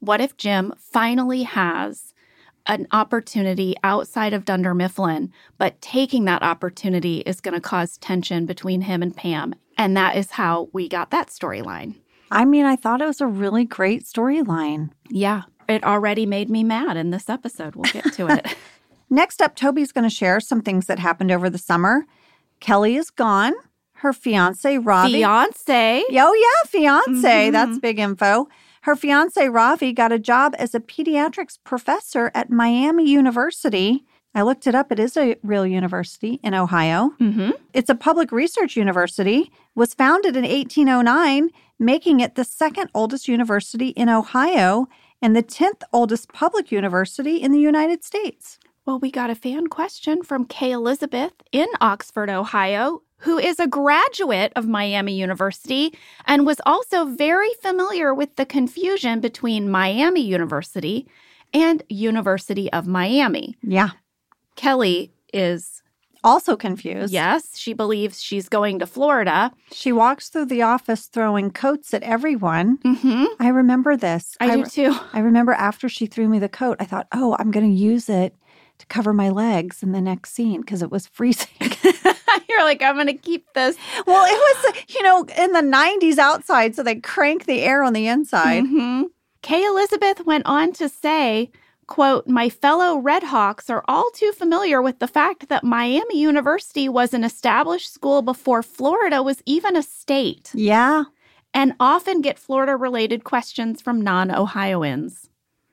What if Jim finally has an opportunity outside of Dunder Mifflin, but taking that opportunity is going to cause tension between him and Pam? And that is how we got that storyline. I mean, I thought it was a really great storyline. Yeah, it already made me mad in this episode. We'll get to it. Next up, Toby's going to share some things that happened over the summer. Kelly is gone. Her fiance, Ravi. Fiance. Oh, yeah, fiance. That's big info. Her fiance, Ravi, got a job as a pediatrics professor at Miami University. I looked it up. It is a real university in Ohio. It's a public research university, was founded in 1809, making it the second oldest university in Ohio and the 10th oldest public university in the United States. Well, we got a fan question from Kay Elizabeth in Oxford, Ohio, who is a graduate of Miami University and was also very familiar with the confusion between Miami University and University of Miami. Yeah. Kelly is also confused. Yes, she believes she's going to Florida. She walks through the office throwing coats at everyone. I remember this. I do too. I remember after she threw me the coat, I thought, oh, I'm going to use it to cover my legs in the next scene because it was freezing. You're like, I'm going to keep this. Well, it was, in the 90s outside, so they crank the air on the inside. Kay Elizabeth went on to say, quote, my fellow Redhawks are all too familiar with the fact that Miami University was an established school before Florida was even a state. Yeah. And often get Florida-related questions from non-Ohioans.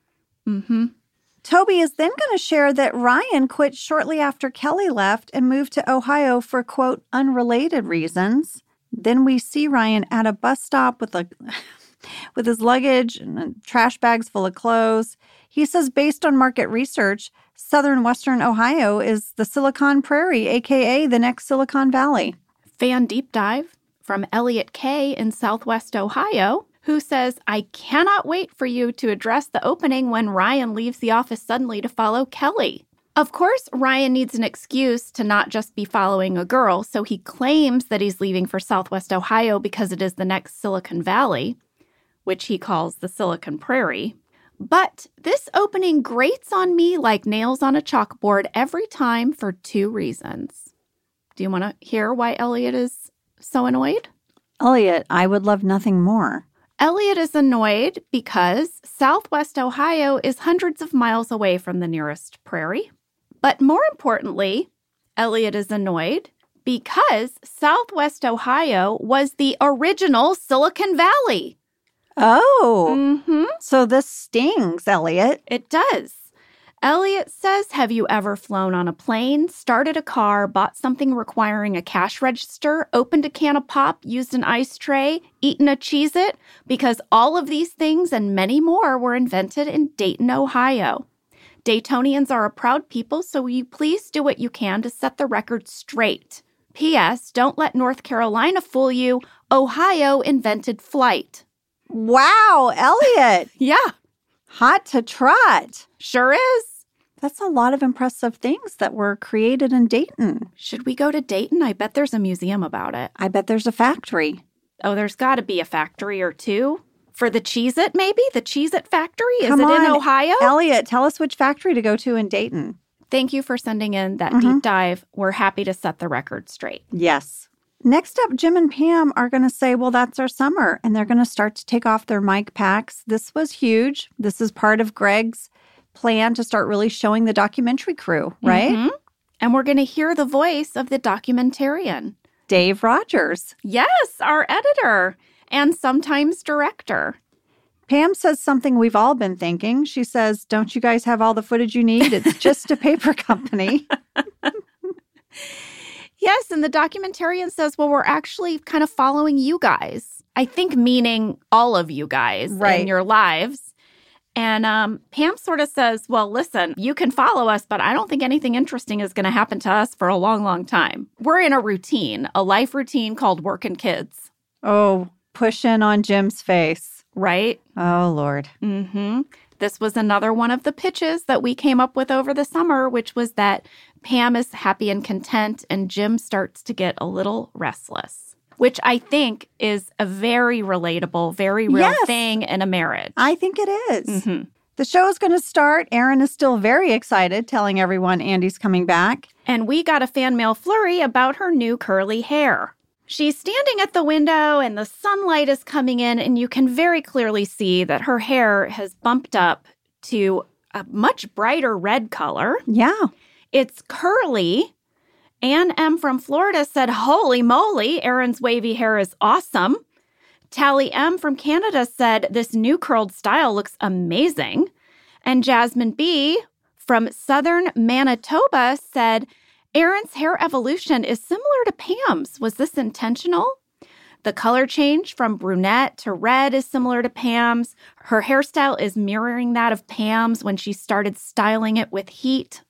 Toby is then going to share that Ryan quit shortly after Kelly left and moved to Ohio for, quote, unrelated reasons. Then we see Ryan at a bus stop with his luggage and trash bags full of clothes. He says based on market research, southern western Ohio is the Silicon Prairie, a.k.a. the next Silicon Valley. Fan deep dive from Elliot Kay in southwest Ohio, who says, I cannot wait for you to address the opening when Ryan leaves the office suddenly to follow Kelly. Of course, Ryan needs an excuse to not just be following a girl, so he claims that he's leaving for southwest Ohio because it is the next Silicon Valley, which he calls the Silicon Prairie. But this opening grates on me like nails on a chalkboard every time for two reasons. Do you want to hear why Elliot is so annoyed? Elliot, I would love nothing more. Elliot is annoyed because southwest Ohio is hundreds of miles away from the nearest prairie. But more importantly, Elliot is annoyed because southwest Ohio was the original Silicon Valley. Oh, So this stings, Elliot. It does. Elliot says, have you ever flown on a plane, started a car, bought something requiring a cash register, opened a can of pop, used an ice tray, eaten a Cheez-It? Because all of these things and many more were invented in Dayton, Ohio. Daytonians are a proud people, so will you please do what you can to set the record straight? P.S. Don't let North Carolina fool you. Ohio invented flight. Wow, Elliot. Yeah, Hot to trot. sure is. That's a lot of impressive things that were created in Dayton. Should we go to Dayton? I bet there's a museum about it. I bet there's a factory. Oh, there's got to be a factory or two. For the Cheez-It, maybe? The Cheez-It factory? Is Come it in on, Ohio? Elliot, tell us which factory to go to in Dayton. Thank you for sending in that deep dive. We're happy to set the record straight. Yes. Next up, Jim and Pam are going to say, well, that's our summer. And they're going to start to take off their mic packs. This was huge. This is part of Greg's plan to start really showing the documentary crew, right? And we're going to hear the voice of the documentarian. Dave Rogers. Yes, our editor and sometimes director. Pam says something we've all been thinking. She says, don't you guys have all the footage you need? It's just a paper company. Yes, and the documentarian says, well, we're actually kind of following you guys. I think meaning all of you guys in your lives. And Pam sort of says, well, listen, you can follow us, but I don't think anything interesting is going to happen to us for a long, long time. We're in a routine, a life routine called working kids. Oh, push in on Jim's face. Right? Oh, Lord. This was another one of the pitches that we came up with over the summer, which was that Pam is happy and content and Jim starts to get a little restless. which I think is a very relatable, very real Yes. thing in a marriage. I think it is. Mm-hmm. The show is going to start. Erin is still very excited, telling everyone Andy's coming back. And we got a fan mail flurry about her new curly hair. She's standing at the window and the sunlight is coming in, and you can very clearly see that her hair has bumped up to a much brighter red color. Yeah. It's curly. Ann M. from Florida said, "Holy moly, Erin's wavy hair is awesome." Tally M. from Canada said, "This new curled style looks amazing." And Jasmine B. from Southern Manitoba said, "Erin's hair evolution is similar to Pam's. Was this intentional?" The color change from brunette to red is similar to Pam's. Her hairstyle is mirroring that of Pam's when she started styling it with heat.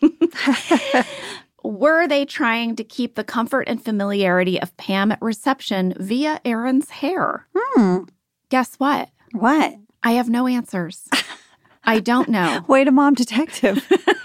Were they trying to keep the comfort and familiarity of Pam at reception via Erin's hair? Guess what? What? I have no answers. I don't know. Wait a mom detective.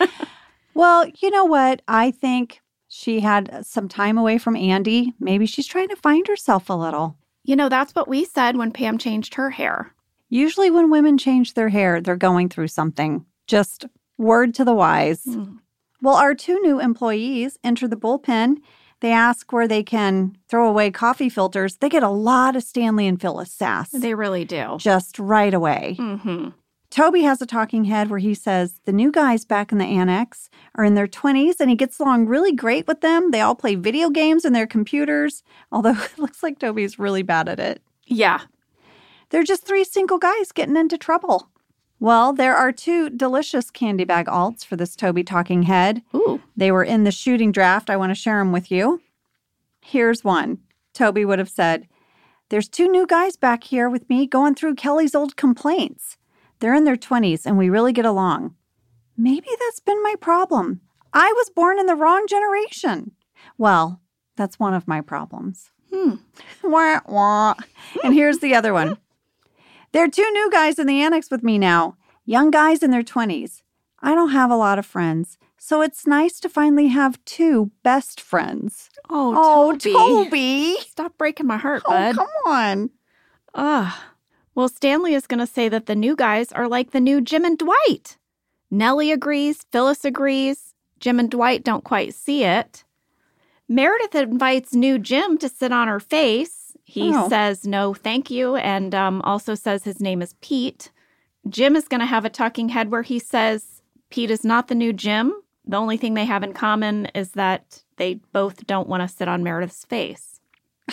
Well, you know what? I think she had some time away from Andy. Maybe she's trying to find herself a little. You know, that's what we said when Pam changed her hair. Usually when women change their hair, they're going through something. Just word to the wise. Well, our 2 new employees enter the bullpen. They ask where they can throw away coffee filters. They get a lot of Stanley and Phyllis sass. They really do. Just right away. Toby has a talking head where he says the new guys back in the annex are in their 20s and he gets along really great with them. They all play video games on their computers, although it looks like Toby's really bad at it. Yeah. They're just 3 single guys getting into trouble. Well, there are 2 delicious candy bag alts for this Toby talking head. Ooh. They were in the shooting draft. I want to share them with you. Here's one. Toby would have said, "There's 2 new guys back here with me going through Kelly's old complaints. They're in their 20s and we really get along. Maybe that's been my problem. I was born in the wrong generation. Well, that's one of my problems." Wah, wah. And here's the other one. "There are 2 new guys in the annex with me now. Young guys in their 20s. I don't have a lot of friends, so it's nice to finally have 2 best friends." Oh, Toby. Toby. Stop breaking my heart, Oh, bud. come on. Ugh. Well, Stanley is going to say that the new guys are like the new Jim and Dwight. Nellie agrees. Phyllis agrees. Jim and Dwight don't quite see it. Meredith invites new Jim to sit on her face. He says no thank you and also says his name is Pete. Jim is going to have a talking head where he says Pete is not the new Jim. The only thing they have in common is that they both don't want to sit on Meredith's face.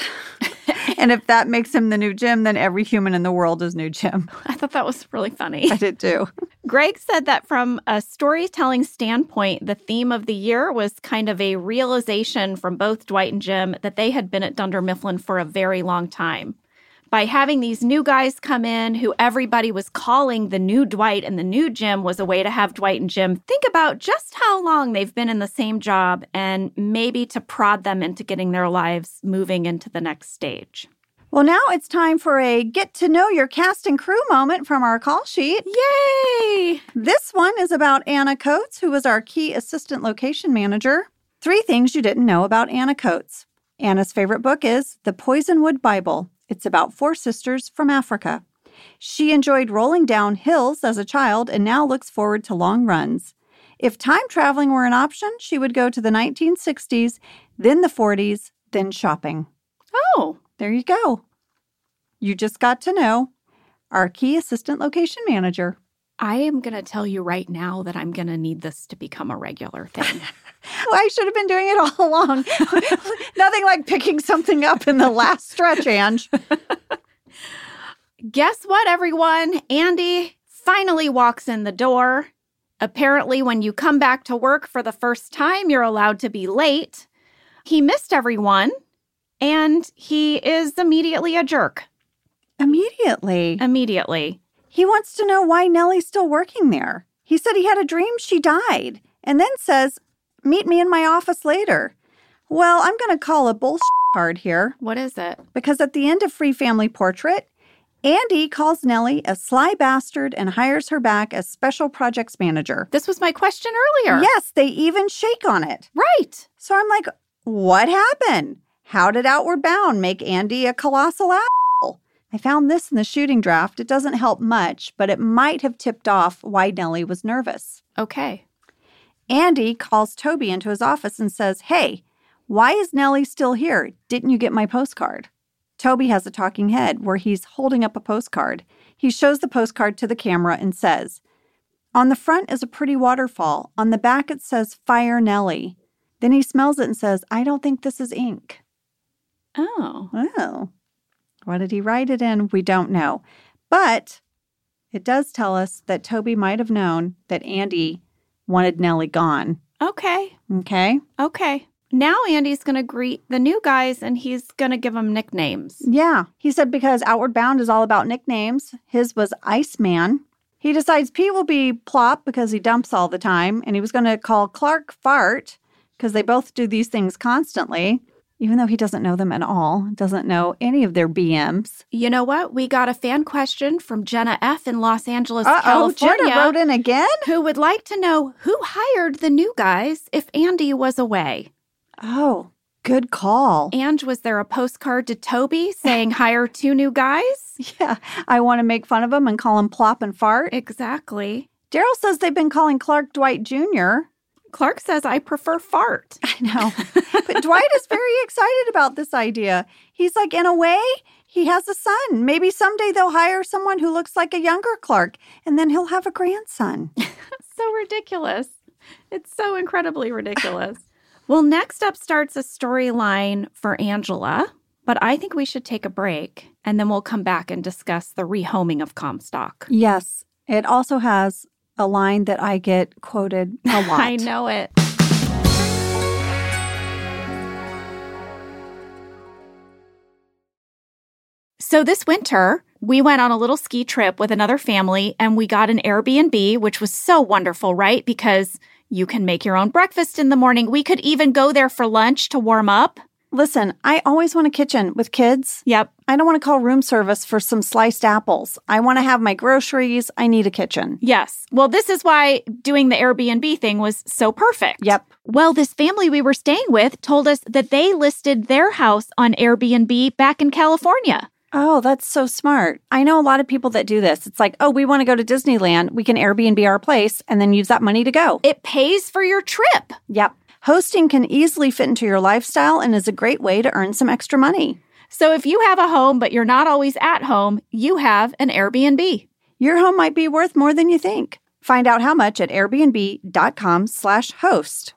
And if that makes him the new Jim, then every human in the world is new Jim. I thought that was really funny. I did too. Greg said that from a storytelling standpoint, the theme of the year was kind of a realization from both Dwight and Jim that they had been at Dunder Mifflin for a very long time. By having these new guys come in who everybody was calling the new Dwight and the new Jim was a way to have Dwight and Jim think about just how long they've been in the same job and maybe to prod them into getting their lives moving into the next stage. Well, now it's time for a get to know your cast and crew moment from our call sheet. Yay! This one is about Anna Coates, who was our key assistant location manager. 3 things you didn't know about Anna Coates. Anna's favorite book is The Poisonwood Bible. It's about 4 sisters from Africa. She enjoyed rolling down hills as a child and now looks forward to long runs. If time traveling were an option, she would go to the 1960s, then the 40s, then shopping. Oh, there you go. You just got to know our key assistant location manager. I am going to tell you right now that I'm going to need this to become a regular thing. Well, I should have been doing it all along. Nothing like picking something up in the last stretch, Ange. Guess what, everyone? Andy finally walks in the door. Apparently, when you come back to work for the first time, you're allowed to be late. He missed everyone, and he is immediately a jerk. Immediately. He wants to know why Nellie's still working there. He said he had a dream she died, and then says, "Meet me in my office later." Well, I'm going to call a bullshit card here. What is it? Because at the end of Free Family Portrait, Andy calls Nellie a sly bastard and hires her back as special projects manager. This was my question earlier. Yes, they even shake on it. Right. So I'm like, what happened? How did Outward Bound make Andy a colossal asshole? I found this in the shooting draft. It doesn't help much, but it might have tipped off why Nellie was nervous. Okay. Andy calls Toby into his office and says, "Hey, why is Nellie still here? Didn't you get my postcard?" Toby has a talking head where he's holding up a postcard. He shows the postcard to the camera and says, "On the front is a pretty waterfall. On the back it says, 'Fire Nellie.'" Then he smells it and says, "I don't think this is ink." Oh. Oh. What did he write it in? We don't know. But it does tell us that Toby might have known that Andy wanted Nellie gone. Okay. Okay? Okay. Now Andy's going to greet the new guys and he's going to give them nicknames. Yeah. He said because Outward Bound is all about nicknames. His was Iceman. He decides Pete will be Plop because he dumps all the time. And he was going to call Clark Fart because they both do these things constantly. Even though he doesn't know them at all, doesn't know any of their BMs. You know what? We got a fan question from Jenna F. in Los Angeles, California. Jenna wrote in again? Who would like to know who hired the new guys if Andy was away. Oh, good call. And was there a postcard to Toby saying hire 2 new guys? Yeah, I want to make fun of him and call him Plop and Fart. Exactly. Daryl says they've been calling Clark Dwight Jr. Clark says, I prefer Fart. I know. But Dwight is very excited about this idea. He's like, in a way, he has a son. Maybe someday they'll hire someone who looks like a younger Clark, and then he'll have a grandson. So ridiculous. It's so incredibly ridiculous. Well, next up starts a storyline for Angela, but I think we should take a break, and then we'll come back and discuss the rehoming of Comstock. Yes. It also has a line that I get quoted a lot. I know it. So this winter, we went on a little ski trip with another family, and we got an Airbnb, which was so wonderful, right? Because you can make your own breakfast in the morning. We could even go there for lunch to warm up. Listen, I always want a kitchen with kids. Yep. I don't want to call room service for some sliced apples. I want to have my groceries. I need a kitchen. Yes. Well, this is why doing the Airbnb thing was so perfect. Yep. Well, this family we were staying with told us that they listed their house on Airbnb back in California. Oh, that's so smart. I know a lot of people that do this. It's like, oh, we want to go to Disneyland. We can Airbnb our place and then use that money to go. It pays for your trip. Yep. Hosting can easily fit into your lifestyle and is a great way to earn some extra money. So if you have a home, but you're not always at home, you have an Airbnb. Your home might be worth more than you think. Find out how much at airbnb.com/host.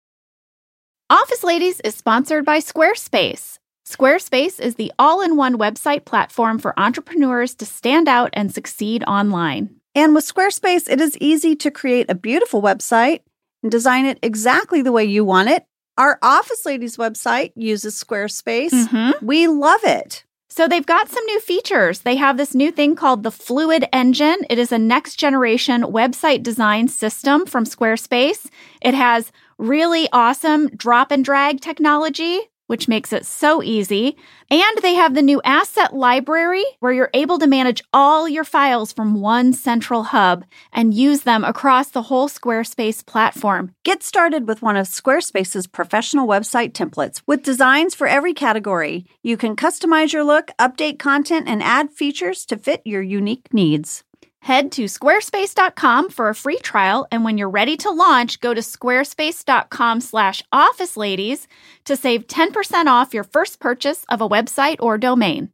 Office Ladies is sponsored by Squarespace. Squarespace is the all-in-one website platform for entrepreneurs to stand out and succeed online. And with Squarespace, it is easy to create a beautiful website and design it exactly the way you want it. Our Office Ladies website uses Squarespace. Mm-hmm. We love it. So they've got some new features. They have this new thing called the Fluid Engine. It is a next-generation website design system from Squarespace. It has really awesome drop-and-drag technology, which makes it so easy. And they have the new asset library where you're able to manage all your files from one central hub and use them across the whole Squarespace platform. Get started with one of Squarespace's professional website templates with designs for every category. You can customize your look, update content, and add features to fit your unique needs. Head to squarespace.com for a free trial, and when you're ready to launch, go to squarespace.com/officeladies to save 10% off your first purchase of a website or domain.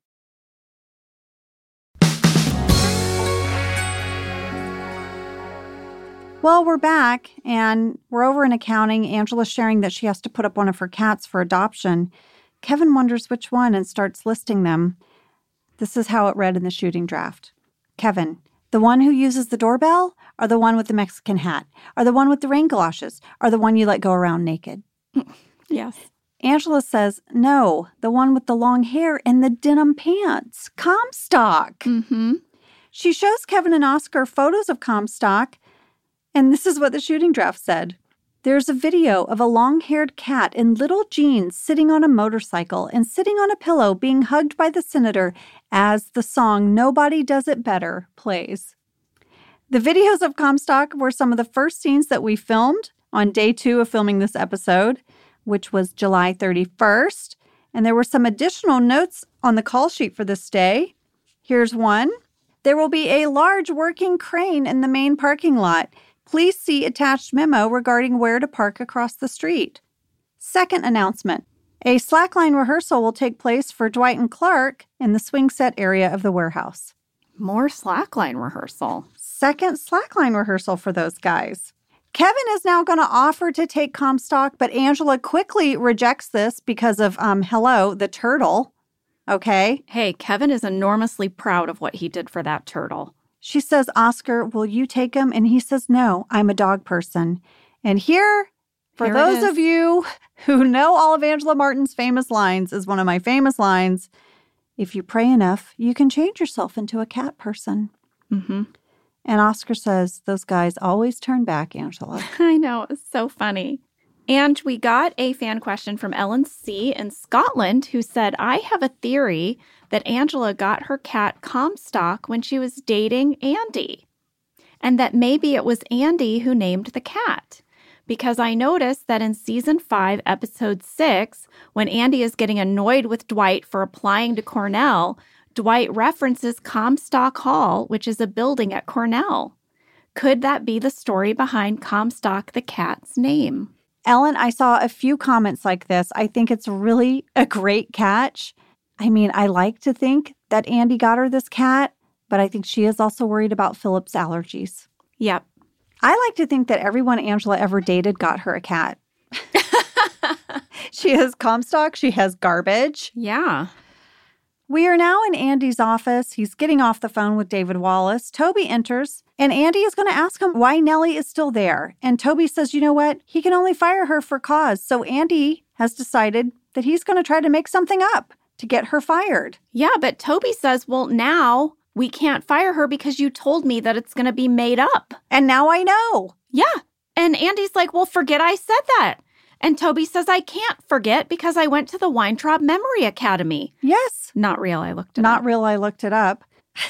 Well, we're back, and we're over in accounting. Angela's sharing that she has to put up one of her cats for adoption. Kevin wonders which one and starts listing them. This is how it read in the shooting draft. Kevin: the one who uses the doorbell, or the one with the Mexican hat, or the one with the rain galoshes, or the one you let go around naked? Yes. Angela says, no, the one with the long hair and the denim pants, Comstock. Mm-hmm. She shows Kevin and Oscar photos of Comstock, and this is what the shooting draft said. There's a video of a long-haired cat in little jeans sitting on a motorcycle and sitting on a pillow being hugged by the senator as the song Nobody Does It Better plays. The videos of Comstock were some of the first scenes that we filmed on day 2 of filming this episode, which was July 31st. And there were some additional notes on the call sheet for this day. Here's one. There will be a large working crane in the main parking lot. Please see attached memo regarding where to park across the street. Second announcement. A slackline rehearsal will take place for Dwight and Clark in the swing set area of the warehouse. More slackline rehearsal. Second slackline rehearsal for those guys. Kevin is now going to offer to take Comstock, but Angela quickly rejects this because of, Hello, the turtle. Okay? Hey, Kevin is enormously proud of what he did for that turtle. She says, Oscar, will you take him? And he says, no, I'm a dog person. And here those of you who know all of Angela Martin's famous lines, is one of my famous lines. If you pray enough, you can change yourself into a cat person. Mm-hmm. And Oscar says, those guys always turn back, Angela. I know. It's so funny. And we got a fan question from Ellen C. in Scotland who said, I have a theory that Angela got her cat Comstock when she was dating Andy. And that maybe it was Andy who named the cat. Because I noticed that in season 5, episode 6, when Andy is getting annoyed with Dwight for applying to Cornell, Dwight references Comstock Hall, which is a building at Cornell. Could that be the story behind Comstock the cat's name? Ellen, I saw a few comments like this. I think it's really a great catch. I mean, I like to think that Andy got her this cat, but I think she is also worried about Philip's allergies. Yep. I like to think that everyone Angela ever dated got her a cat. She has Comstock. She has Garbage. Yeah. We are now in Andy's office. He's getting off the phone with David Wallace. Toby enters, and Andy is going to ask him why Nellie is still there. And Toby says, you know what? He can only fire her for cause. So Andy has decided that he's going to try to make something up to get her fired. Yeah, but Toby says, well, now we can't fire her because you told me that it's going to be made up. And now I know. Yeah. And Andy's like, well, forget I said that. And Toby says, I can't forget because I went to the Weintraub Memory Academy. Yes. Not real, I looked it up. Not real, I looked it up.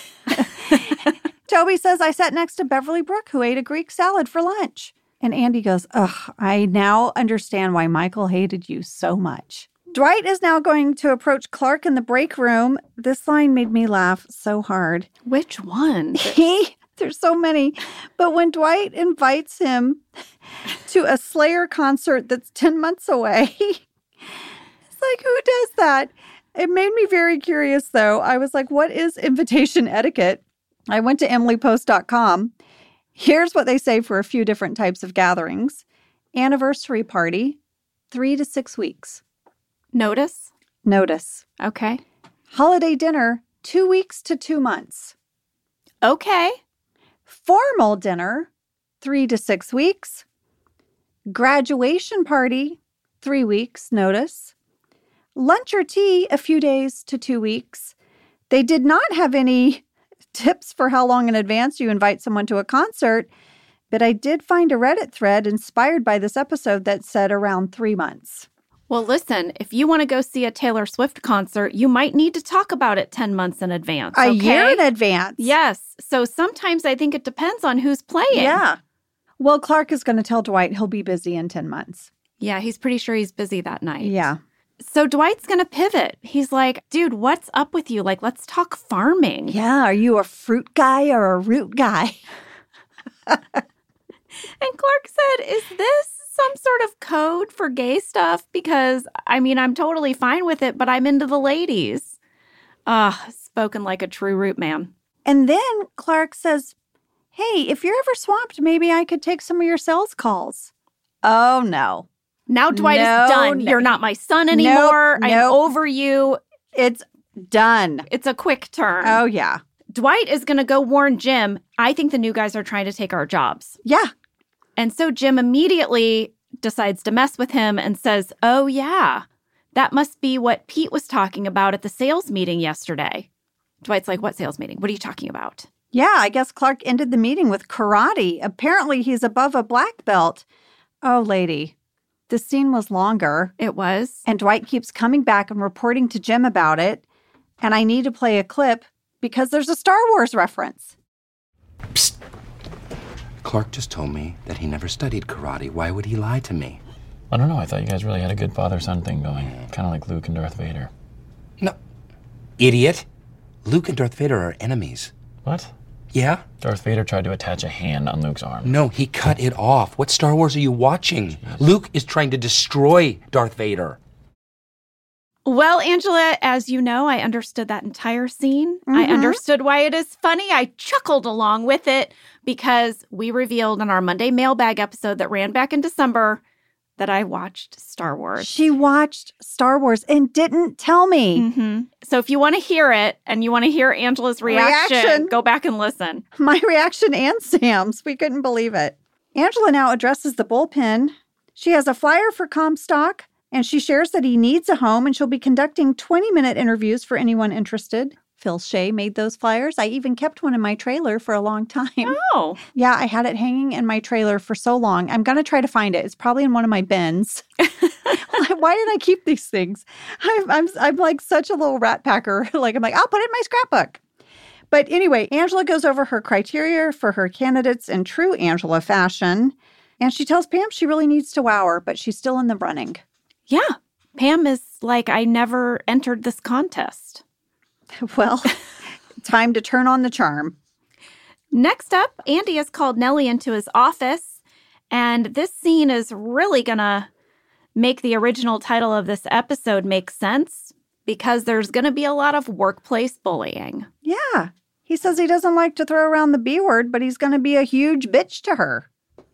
Toby says, I sat next to Beverly Brooke, who ate a Greek salad for lunch. And Andy goes, ugh, I now understand why Michael hated you so much. Dwight is now going to approach Clark in the break room. This line made me laugh so hard. Which one? There's so many. But when Dwight invites him to a Slayer concert that's 10 months away, it's like, who does that? It made me very curious, though. I was like, what is invitation etiquette? I went to emilypost.com. Here's what they say for a few different types of gatherings. Anniversary party, 3 to 6 weeks. Notice. Okay. Holiday dinner, 2 weeks to 2 months. Okay. Formal dinner, 3 to 6 weeks. Graduation party, 3 weeks, notice. Lunch or tea, a few days to 2 weeks. They did not have any tips for how long in advance you invite someone to a concert, but I did find a Reddit thread inspired by this episode that said around 3 months. Well, listen, if you want to go see a Taylor Swift concert, you might need to talk about it 10 months in advance. A year in advance? Yes. So sometimes I think it depends on who's playing. Yeah. Well, Clark is going to tell Dwight he'll be busy in 10 months. Yeah, he's pretty sure he's busy that night. Yeah. So Dwight's going to pivot. He's like, dude, what's up with you? Like, let's talk farming. Yeah. Are you a fruit guy or a root guy? And Clark said, is this some sort of code for gay stuff? Because, I mean, I'm totally fine with it, but I'm into the ladies. Spoken like a true root man. And then Clark says, hey, if you're ever swamped, maybe I could take some of your sales calls. Oh, no. Now Dwight is done. You're not my son anymore. I'm over you. It's done. It's a quick turn. Oh, yeah. Dwight is going to go warn Jim. I think the new guys are trying to take our jobs. Yeah. And so Jim immediately decides to mess with him and says, oh, yeah, that must be what Pete was talking about at the sales meeting yesterday. Dwight's like, what sales meeting? What are you talking about? Yeah, I guess Clark ended the meeting with karate. Apparently, he's above a black belt. Oh, lady. The scene was longer. It was. And Dwight keeps coming back and reporting to Jim about it. And I need to play a clip because there's a Star Wars reference. Psst. Clark just told me that he never studied karate. Why would he lie to me? I don't know. I thought you guys really had a good father-son thing going. Kind of like Luke and Darth Vader. No. Idiot. Luke and Darth Vader are enemies. What? Yeah? Darth Vader tried to attach a hand on Luke's arm. No, he cut it off. What Star Wars are you watching? Jeez. Luke is trying to destroy Darth Vader. Well, Angela, as you know, I understood that entire scene. Mm-hmm. I understood why it is funny. I chuckled along with it because we revealed in our Monday mailbag episode that ran back in December that I watched Star Wars. She watched Star Wars and didn't tell me. Mm-hmm. So if you want to hear it and you want to hear Angela's reaction, go back and listen. My reaction and Sam's. We couldn't believe it. Angela now addresses the bullpen. She has a flyer for Comstock, and she shares that he needs a home, and she'll be conducting 20-minute interviews for anyone interested. Phil Shea made those flyers. I even kept one in my trailer for a long time. Oh. Yeah, I had it hanging in my trailer for so long. I'm going to try to find it. It's probably in one of my bins. Why did I keep these things? I'm like such a little rat packer. I'm like, I'll put it in my scrapbook. But anyway, Angela goes over her criteria for her candidates in true Angela fashion. And she tells Pam she really needs to wow her, but she's still in the running. Yeah. Pam is like, I never entered this contest. Well, time to turn on the charm. Next up, Andy has called Nellie into his office. And this scene is really going to make the original title of this episode make sense because there's going to be a lot of workplace bullying. Yeah. He says he doesn't like to throw around the B word, but he's going to be a huge bitch to her.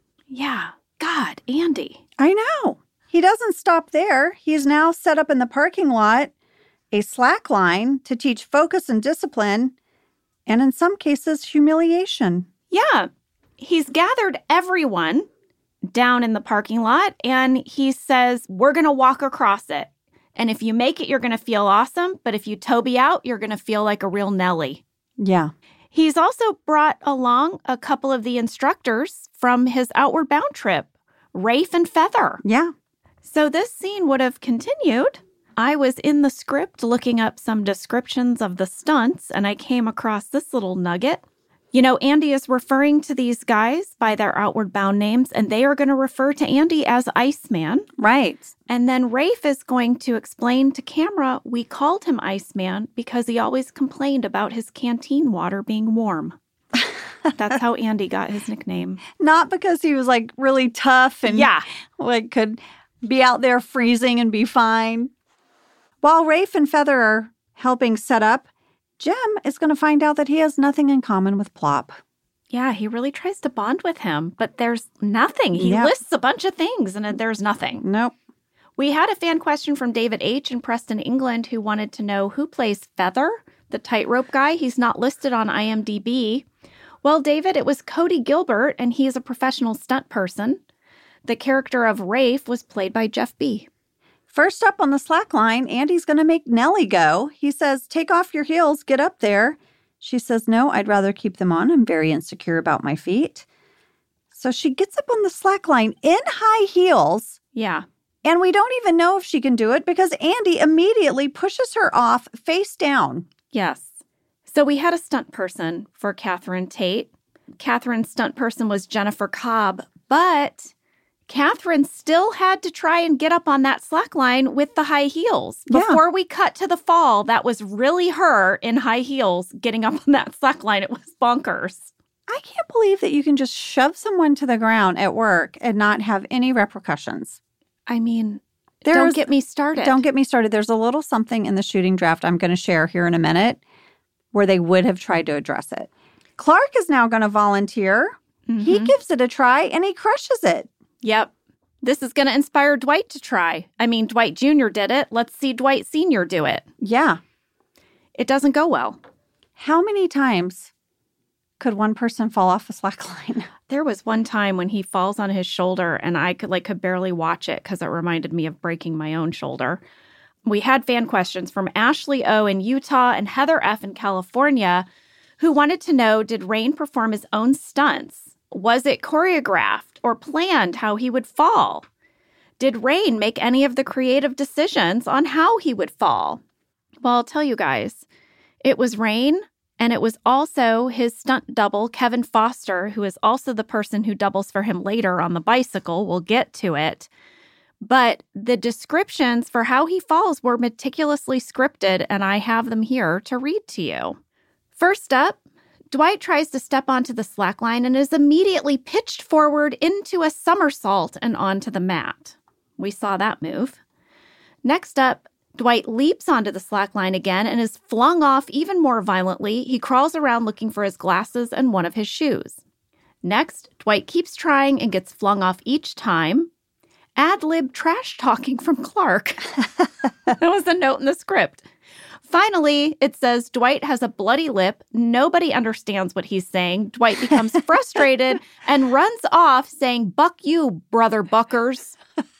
Yeah. God, Andy. I know. He doesn't stop there. He's now set up in the parking lot a slack line to teach focus and discipline, and in some cases, humiliation. Yeah. He's gathered everyone down in the parking lot, and he says, we're going to walk across it. And if you make it, you're going to feel awesome. But if you Toby out, you're going to feel like a real Nelly. Yeah. He's also brought along a couple of the instructors from his Outward Bound trip, Rafe and Feather. Yeah. So this scene would have continued. I was in the script looking up some descriptions of the stunts, and I came across this little nugget. You know, Andy is referring to these guys by their Outward Bound names, and they are going to refer to Andy as Iceman. Right. And then Rafe is going to explain to camera we called him Iceman because he always complained about his canteen water being warm. That's how Andy got his nickname. Not because he was like really tough and like could be out there freezing and be fine. While Rafe and Feather are helping set up, Jem is going to find out that he has nothing in common with Plop. Yeah, he really tries to bond with him, but there's nothing. He lists a bunch of things and there's nothing. Nope. We had a fan question from David H. in Preston, England, who wanted to know who plays Feather, the tightrope guy. He's not listed on IMDb. Well, David, it was Cody Gilbert, and he is a professional stunt person. The character of Rafe was played by Jeff B. First up on the slack line, Andy's going to make Nellie go. He says, take off your heels, get up there. She says, no, I'd rather keep them on. I'm very insecure about my feet. So she gets up on the slack line in high heels. Yeah. And we don't even know if she can do it because Andy immediately pushes her off face down. Yes. So we had a stunt person for Catherine Tate. Catherine's stunt person was Jennifer Cobb, but Catherine still had to try and get up on that slack line with the high heels. Before we cut to the fall, that was really her in high heels getting up on that slack line. It was bonkers. I can't believe that you can just shove someone to the ground at work and not have any repercussions. I mean, don't get me started. Don't get me started. There's a little something in the shooting draft I'm going to share here in a minute where they would have tried to address it. Clark is now going to volunteer. Mm-hmm. He gives it a try and he crushes it. Yep. This is going to inspire Dwight to try. I mean, Dwight Jr. did it. Let's see Dwight Sr. do it. Yeah. It doesn't go well. How many times could one person fall off a slack line? There was one time when he falls on his shoulder and I could barely watch it because it reminded me of breaking my own shoulder. We had fan questions from Ashley O. in Utah and Heather F. in California who wanted to know, did Rain perform his own stunts? Was it choreographed or planned how he would fall? Did Rain make any of the creative decisions on how he would fall? Well, I'll tell you guys, it was Rain, and it was also his stunt double, Kevin Foster, who is also the person who doubles for him later on the bicycle. We'll get to it. But the descriptions for how he falls were meticulously scripted, and I have them here to read to you. First up, Dwight tries to step onto the slackline and is immediately pitched forward into a somersault and onto the mat. We saw that move. Next up, Dwight leaps onto the slackline again and is flung off even more violently. He crawls around looking for his glasses and one of his shoes. Next, Dwight keeps trying and gets flung off each time. Ad-lib trash talking from Clark. That was a note in the script. Finally, it says Dwight has a bloody lip. Nobody understands what he's saying. Dwight becomes frustrated and runs off saying, "Buck you, brother Buckers."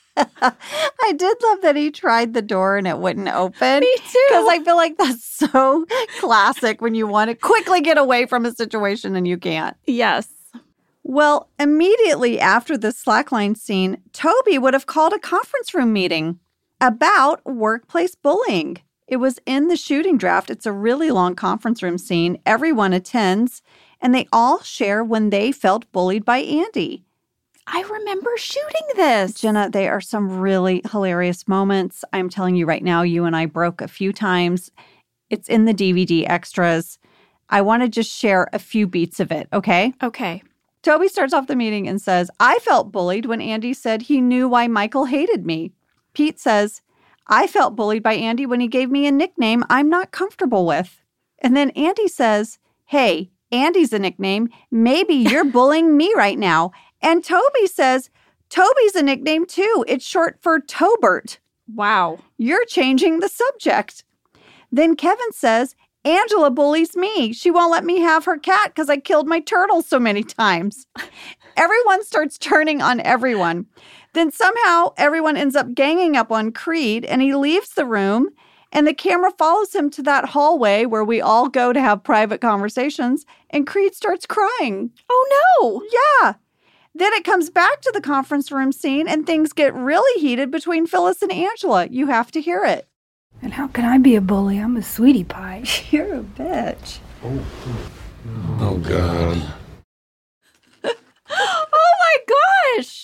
I did love that he tried the door and it wouldn't open. Me too. Because I feel like that's so classic when you want to quickly get away from a situation and you can't. Yes. Well, immediately after the slackline scene, Toby would have called a conference room meeting about workplace bullying. It was in the shooting draft. It's a really long conference room scene. Everyone attends, and they all share when they felt bullied by Andy. I remember shooting this. Jenna, they are some really hilarious moments. I'm telling you right now, you and I broke a few times. It's in the DVD extras. I want to just share a few beats of it, okay? Okay. Toby starts off the meeting and says, "I felt bullied when Andy said he knew why Michael hated me." Pete says, "I felt bullied by Andy when he gave me a nickname I'm not comfortable with." And then Andy says, "Hey, Andy's a nickname. Maybe you're bullying me right now." And Toby says, "Toby's a nickname too. It's short for Tobert." Wow. You're changing the subject. Then Kevin says, "Angela bullies me. She won't let me have her cat because I killed my turtle so many times." Everyone starts turning on everyone. Then somehow everyone ends up ganging up on Creed and he leaves the room and the camera follows him to that hallway where we all go to have private conversations and Creed starts crying. Oh no. Yeah. Then it comes back to the conference room scene and things get really heated between Phyllis and Angela. You have to hear it. "And how can I be a bully? I'm a sweetie pie." You're a bitch. Oh, God. Oh my gosh.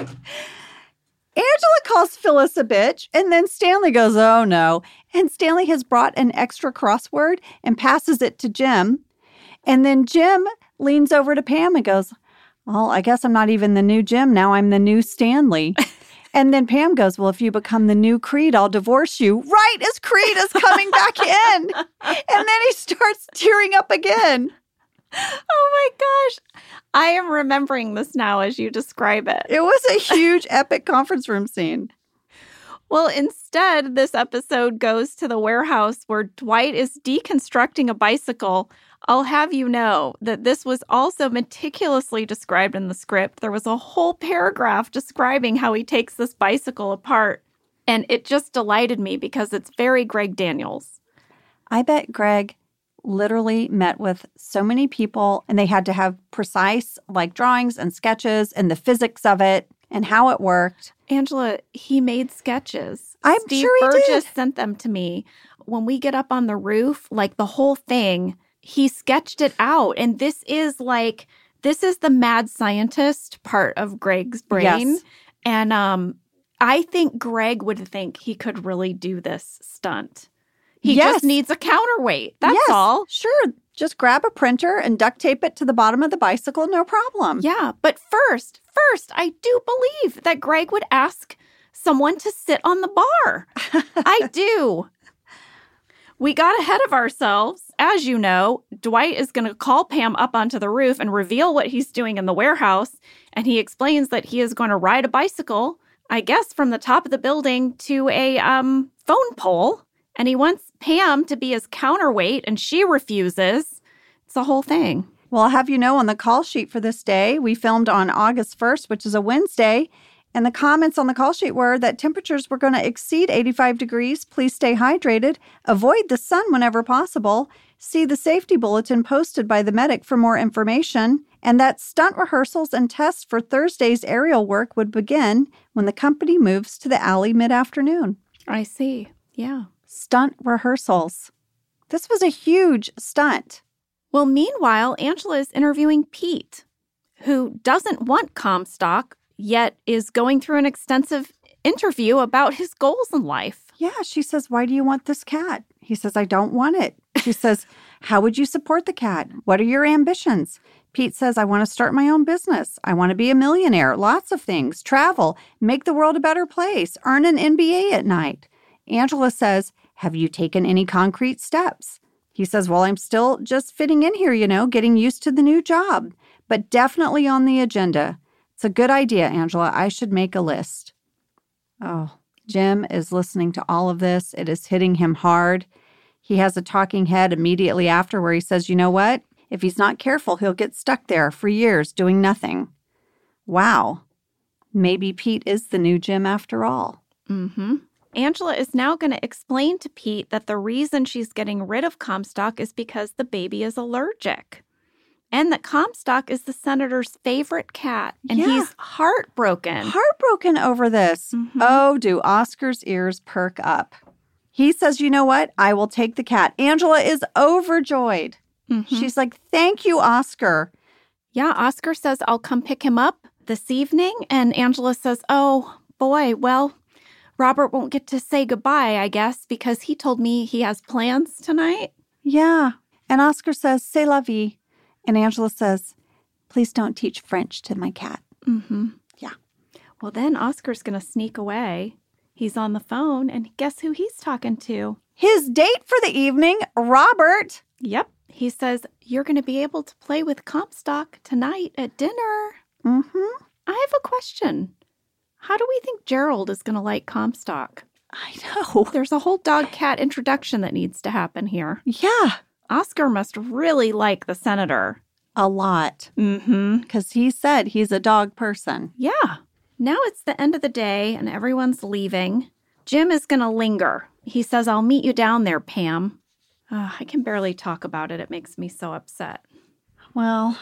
Angela calls Phyllis a bitch, and then Stanley goes, "Oh no." And Stanley has brought an extra crossword and passes it to Jim. And then Jim leans over to Pam and goes, "Well, I guess I'm not even the new Jim. Now I'm the new Stanley." And then Pam goes, "Well, if you become the new Creed, I'll divorce you." Right as Creed is coming back in. And then he starts tearing up again. Oh my gosh. I am remembering this now as you describe it. It was a huge, epic conference room scene. Well, instead, this episode goes to the warehouse where Dwight is deconstructing a bicycle. I'll have you know that this was also meticulously described in the script. There was a whole paragraph describing how he takes this bicycle apart. And it just delighted me because it's very Greg Daniels. I bet Greg literally met with so many people and they had to have precise drawings and sketches and the physics of it and how it worked. Angela, he made sketches. I'm Steve sure he Burgess did. sent them to me. When we get up on the roof, the whole thing, he sketched it out. And this is the mad scientist part of Greg's brain. Yes. And I think Greg would think he could really do this stunt. He just needs a counterweight. That's all. Sure. Just grab a printer and duct tape it to the bottom of the bicycle. No problem. Yeah. But first, I do believe that Greg would ask someone to sit on the bar. I do. We got ahead of ourselves. As you know, Dwight is going to call Pam up onto the roof and reveal what he's doing in the warehouse. And he explains that he is going to ride a bicycle, I guess, from the top of the building to a phone pole. And he wants Pam to be his counterweight, and she refuses. It's a whole thing. Well, I'll have you know, on the call sheet for this day, we filmed on August 1st, which is a Wednesday. And the comments on the call sheet were that temperatures were going to exceed 85 degrees. Please stay hydrated. Avoid the sun whenever possible. See the safety bulletin posted by the medic for more information. And that stunt rehearsals and tests for Thursday's aerial work would begin when the company moves to the alley mid-afternoon. I see. Yeah. Stunt rehearsals. This was a huge stunt. Well, meanwhile, Angela is interviewing Pete, who doesn't want Comstock, yet is going through an extensive interview about his goals in life. Yeah, she says, why do you want this cat? He says, I don't want it. She says, how would you support the cat? What are your ambitions? Pete says, I want to start my own business. I want to be a millionaire. Lots of things. Travel. Make the world a better place. Earn an MBA at night. Angela says, have you taken any concrete steps? He says, well, I'm still just fitting in here, getting used to the new job, but definitely on the agenda. It's a good idea, Angela. I should make a list. Oh, Jim is listening to all of this. It is hitting him hard. He has a talking head immediately after where he says, you know what? If he's not careful, he'll get stuck there for years doing nothing. Wow. Maybe Pete is the new Jim after all. Mm-hmm. Angela is now going to explain to Pete that the reason she's getting rid of Comstock is because the baby is allergic. And that Comstock is the senator's favorite cat. And he's heartbroken. Heartbroken over this. Mm-hmm. Oh, do Oscar's ears perk up. He says, you know what? I will take the cat. Angela is overjoyed. Mm-hmm. She's like, thank you, Oscar. Yeah, Oscar says, I'll come pick him up this evening. And Angela says, oh, boy, well, Robert won't get to say goodbye, I guess, because he told me he has plans tonight. Yeah. And Oscar says, c'est la vie. And Angela says, please don't teach French to my cat. Mm-hmm. Yeah. Well, then Oscar's going to sneak away. He's on the phone, and guess who he's talking to? His date for the evening, Robert. Yep. He says, you're going to be able to play with Comstock tonight at dinner. Mm-hmm. I have a question. How do we think Gerald is going to like Comstock? I know. There's a whole dog-cat introduction that needs to happen here. Yeah. Oscar must really like the senator. A lot. Mm-hmm. Because he said he's a dog person. Yeah. Now it's the end of the day and everyone's leaving. Jim is going to linger. He says, I'll meet you down there, Pam. I can barely talk about it. It makes me so upset. Well,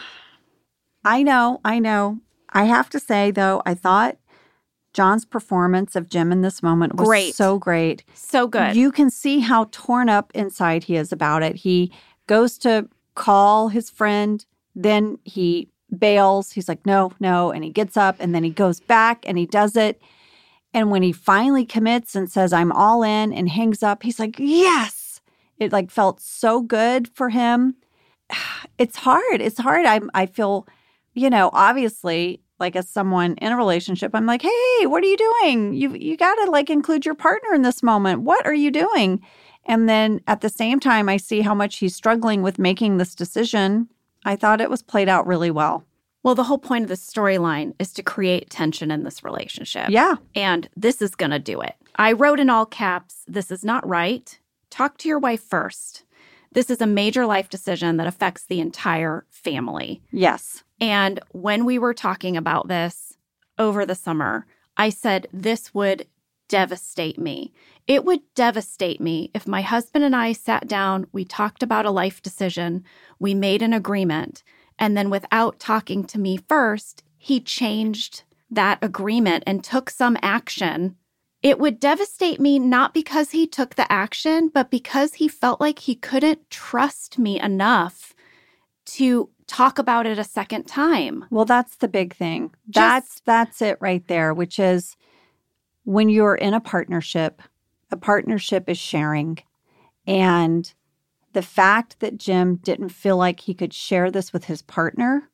I know. I have to say, though, I thought John's performance of Jim in this moment was so great. So good. You can see how torn up inside he is about it. He goes to call his friend, then he bails. He's like, no, and he gets up, and then he goes back, and he does it. And when he finally commits and says, I'm all in, and hangs up, he's like, yes! It felt so good for him. It's hard. I feel, obviously, as someone in a relationship, I'm like, hey, what are you doing? You got to include your partner in this moment. What are you doing? And then at the same time, I see how much he's struggling with making this decision. I thought it was played out really well. Well, the whole point of the storyline is to create tension in this relationship. Yeah. And this is going to do it. I wrote in all caps, this is not right. Talk to your wife first. This is a major life decision that affects the entire family. Yes. And when we were talking about this over the summer, I said this would devastate me. It would devastate me if my husband and I sat down, we talked about a life decision, we made an agreement, and then without talking to me first, he changed that agreement and took some action. It would devastate me not because he took the action, but because he felt like he couldn't trust me enough to talk about it a second time. Well, that's the big thing. That's it right there, which is when you're in a partnership is sharing. And the fact that Jim didn't feel like he could share this with his partner,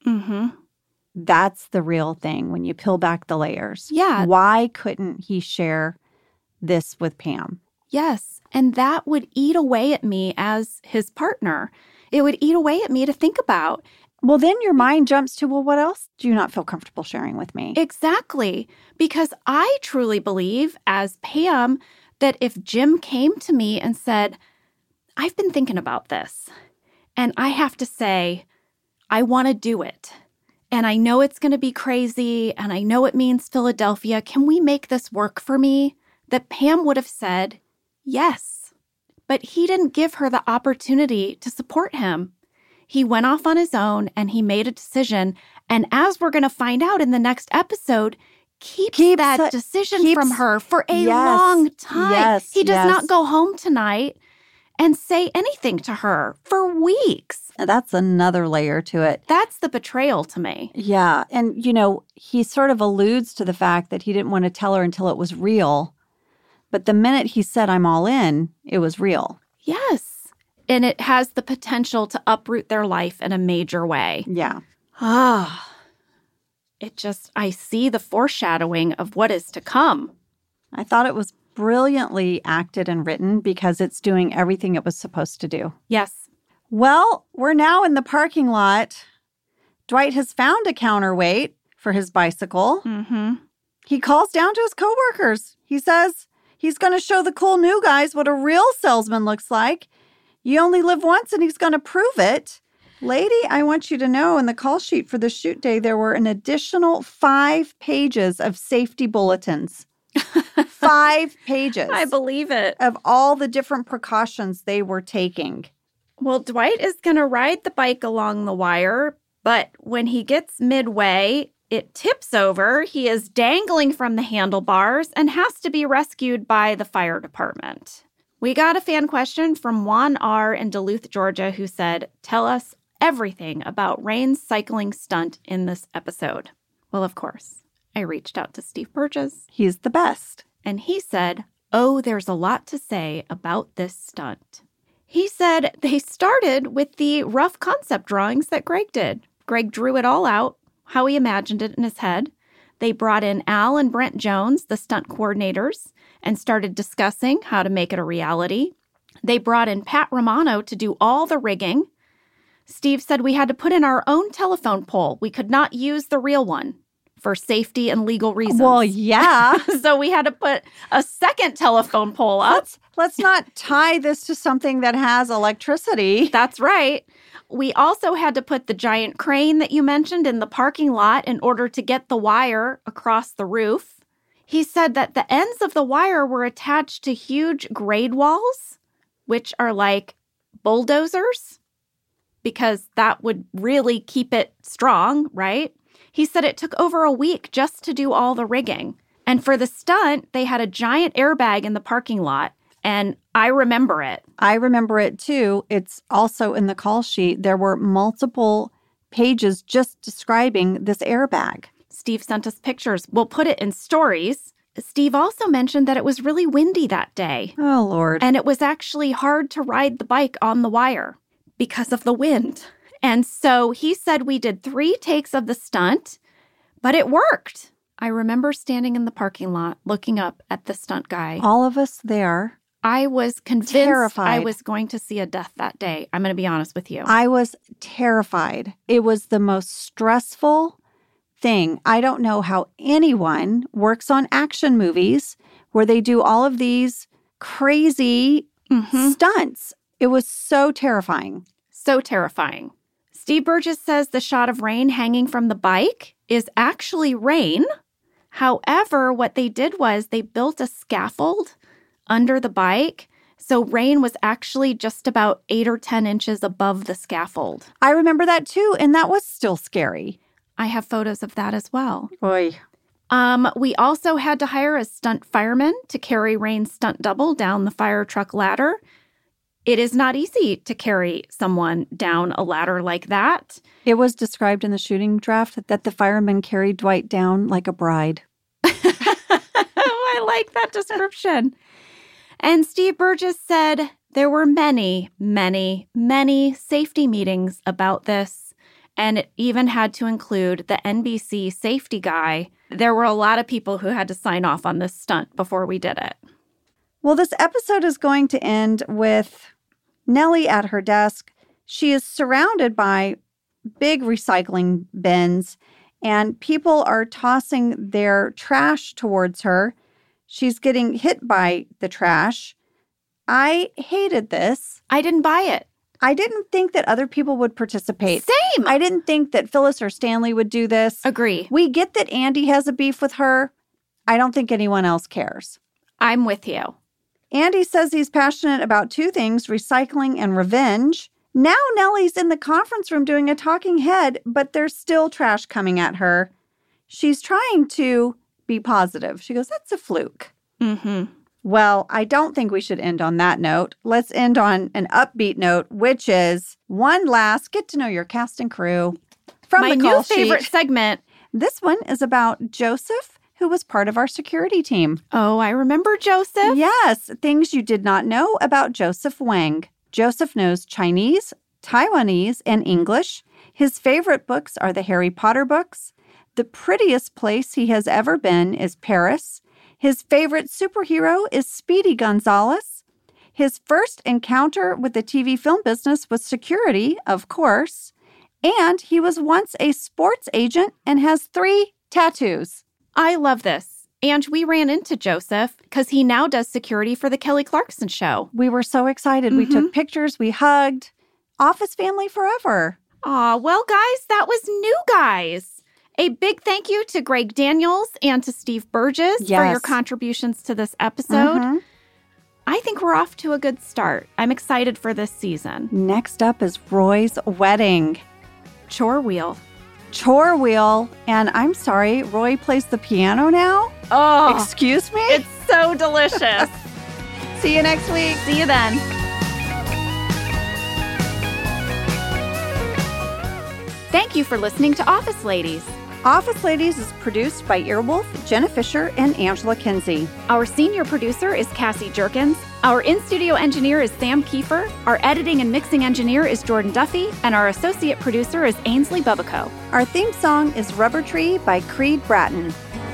that's the real thing when you peel back the layers. Yeah. Why couldn't he share this with Pam? Yes. And that would eat away at me as his partner. It would eat away at me to think about. Well, then your mind jumps to, well, what else do you not feel comfortable sharing with me? Exactly. Because I truly believe, as Pam, that if Jim came to me and said, I've been thinking about this, and I have to say, I want to do it. And I know it's going to be crazy, and I know it means Philadelphia. Can we make this work for me? That Pam would have said, yes. But he didn't give her the opportunity to support him. He went off on his own, and he made a decision. And as we're going to find out in the next episode, keeps that decision from her for a long time. Yes, he does not go home tonight and say anything to her for weeks. That's another layer to it. That's the betrayal to me. Yeah. And, he sort of alludes to the fact that he didn't want to tell her until it was real. But the minute he said, I'm all in, it was real. Yes. And it has the potential to uproot their life in a major way. Yeah. I see the foreshadowing of what is to come. I thought it was brilliantly acted and written because it's doing everything it was supposed to do. Yes. Well, we're now in the parking lot. Dwight has found a counterweight for his bicycle. Mm-hmm. He calls down to his coworkers. He says he's going to show the cool new guys what a real salesman looks like. You only live once, and he's going to prove it. Lady, I want you to know in the call sheet for the shoot day, there were an additional 5 pages of safety bulletins. 5 pages. I believe it. Of all the different precautions they were taking. Well, Dwight is going to ride the bike along the wire, but when he gets midway, it tips over. He is dangling from the handlebars and has to be rescued by the fire department. We got a fan question from Juan R. in Duluth, Georgia, who said, tell us everything about Rain's cycling stunt in this episode. Well, of course, I reached out to Steve Burgess. He's the best. And he said, oh, there's a lot to say about this stunt. He said they started with the rough concept drawings that Greg did. Greg drew it all out, how he imagined it in his head. They brought in Al and Brent Jones, the stunt coordinators, and started discussing how to make it a reality. They brought in Pat Romano to do all the rigging. Steve said we had to put in our own telephone pole. We could not use the real one for safety and legal reasons. Well, yeah. So we had to put a second telephone pole up. Let's not tie this to something that has electricity. That's right. We also had to put the giant crane that you mentioned in the parking lot in order to get the wire across the roof. He said that the ends of the wire were attached to huge grade walls, which are like bulldozers, because that would really keep it strong, right? He said it took over a week just to do all the rigging. And for the stunt, they had a giant airbag in the parking lot. And I remember it. I remember it too. It's also in the call sheet. There were multiple pages just describing this airbag. Steve sent us pictures. We'll put it in stories. Steve also mentioned that it was really windy that day. Oh, Lord. And it was actually hard to ride the bike on the wire because of the wind. And so he said we did 3 takes of the stunt, but it worked. I remember standing in the parking lot looking up at the stunt guy. All of us there. I was convinced terrified. I was going to see a death that day. I'm going to be honest with you. I was terrified. It was the most stressful thing. I don't know how anyone works on action movies where they do all of these crazy stunts. It was so terrifying. So terrifying. Steve Burgess says the shot of Rain hanging from the bike is actually Rain. However, what they did was they built a scaffold under the bike. So Rain was actually just about 8 or 10 inches above the scaffold. I remember that too, and that was still scary. I have photos of that as well. Oy. We also had to hire a stunt fireman to carry Rain's stunt double down the fire truck ladder. It is not easy to carry someone down a ladder like that. It was described in the shooting draft that the fireman carried Dwight down like a bride. I like that description. And Steve Burgess said there were many, many, many safety meetings about this, and it even had to include the NBC safety guy. There were a lot of people who had to sign off on this stunt before we did it. Well, this episode is going to end with Nellie at her desk. She is surrounded by big recycling bins, and people are tossing their trash towards her. She's getting hit by the trash. I hated this. I didn't buy it. I didn't think that other people would participate. Same. I didn't think that Phyllis or Stanley would do this. Agree. We get that Andy has a beef with her. I don't think anyone else cares. I'm with you. Andy says he's passionate about 2 things, recycling and revenge. Now Nellie's in the conference room doing a talking head, but there's still trash coming at her. She's trying to be positive. She goes, that's a fluke. Mm-hmm. Well, I don't think we should end on that note. Let's end on an upbeat note, which is one last get to know your cast and crew from My the new call favorite sheet. segment. This one is about Joseph, who was part of our security team. Oh, I remember Joseph. Yes, things you did not know about Joseph Wang. Joseph knows Chinese, Taiwanese, and English. His favorite books are the Harry Potter books. The prettiest place he has ever been is Paris. His favorite superhero is Speedy Gonzales. His first encounter with the TV film business was security, of course. And he was once a sports agent and has 3 tattoos. I love this. And we ran into Joseph because he now does security for the Kelly Clarkson show. We were so excited. We took pictures. We hugged. Office family forever. Aw, well, guys, that was New Guys. A big thank you to Greg Daniels and to Steve Burgess for your contributions to this episode. I think we're off to a good start. I'm excited for this season. Next up is Roy's wedding. Chore Wheel. Chore Wheel. And I'm sorry, Roy plays the piano now? Oh, excuse me? It's so delicious. See you next week. See you then. Thank you for listening to Office Ladies. Office Ladies is produced by Earwolf, Jenna Fisher, and Angela Kinsey. Our senior producer is Cassie Jerkins. Our in-studio engineer is Sam Kiefer. Our editing and mixing engineer is Jordan Duffy. And our associate producer is Ainsley Bubico. Our theme song is Rubber Tree by Creed Bratton.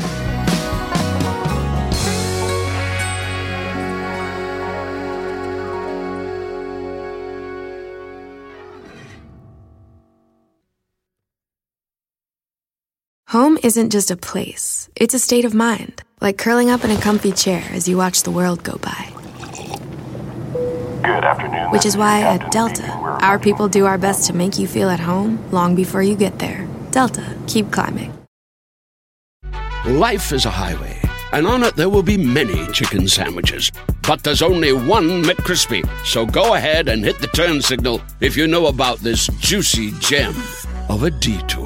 Home isn't just a place, it's a state of mind, like curling up in a comfy chair as you watch the world go by. Good afternoon. Which is why at Delta, our people do our best to make you feel at home long before you get there. Delta, keep climbing. Life is a highway, and on it there will be many chicken sandwiches. But there's only one McCrispy, so go ahead and hit the turn signal if you know about this juicy gem of a detour.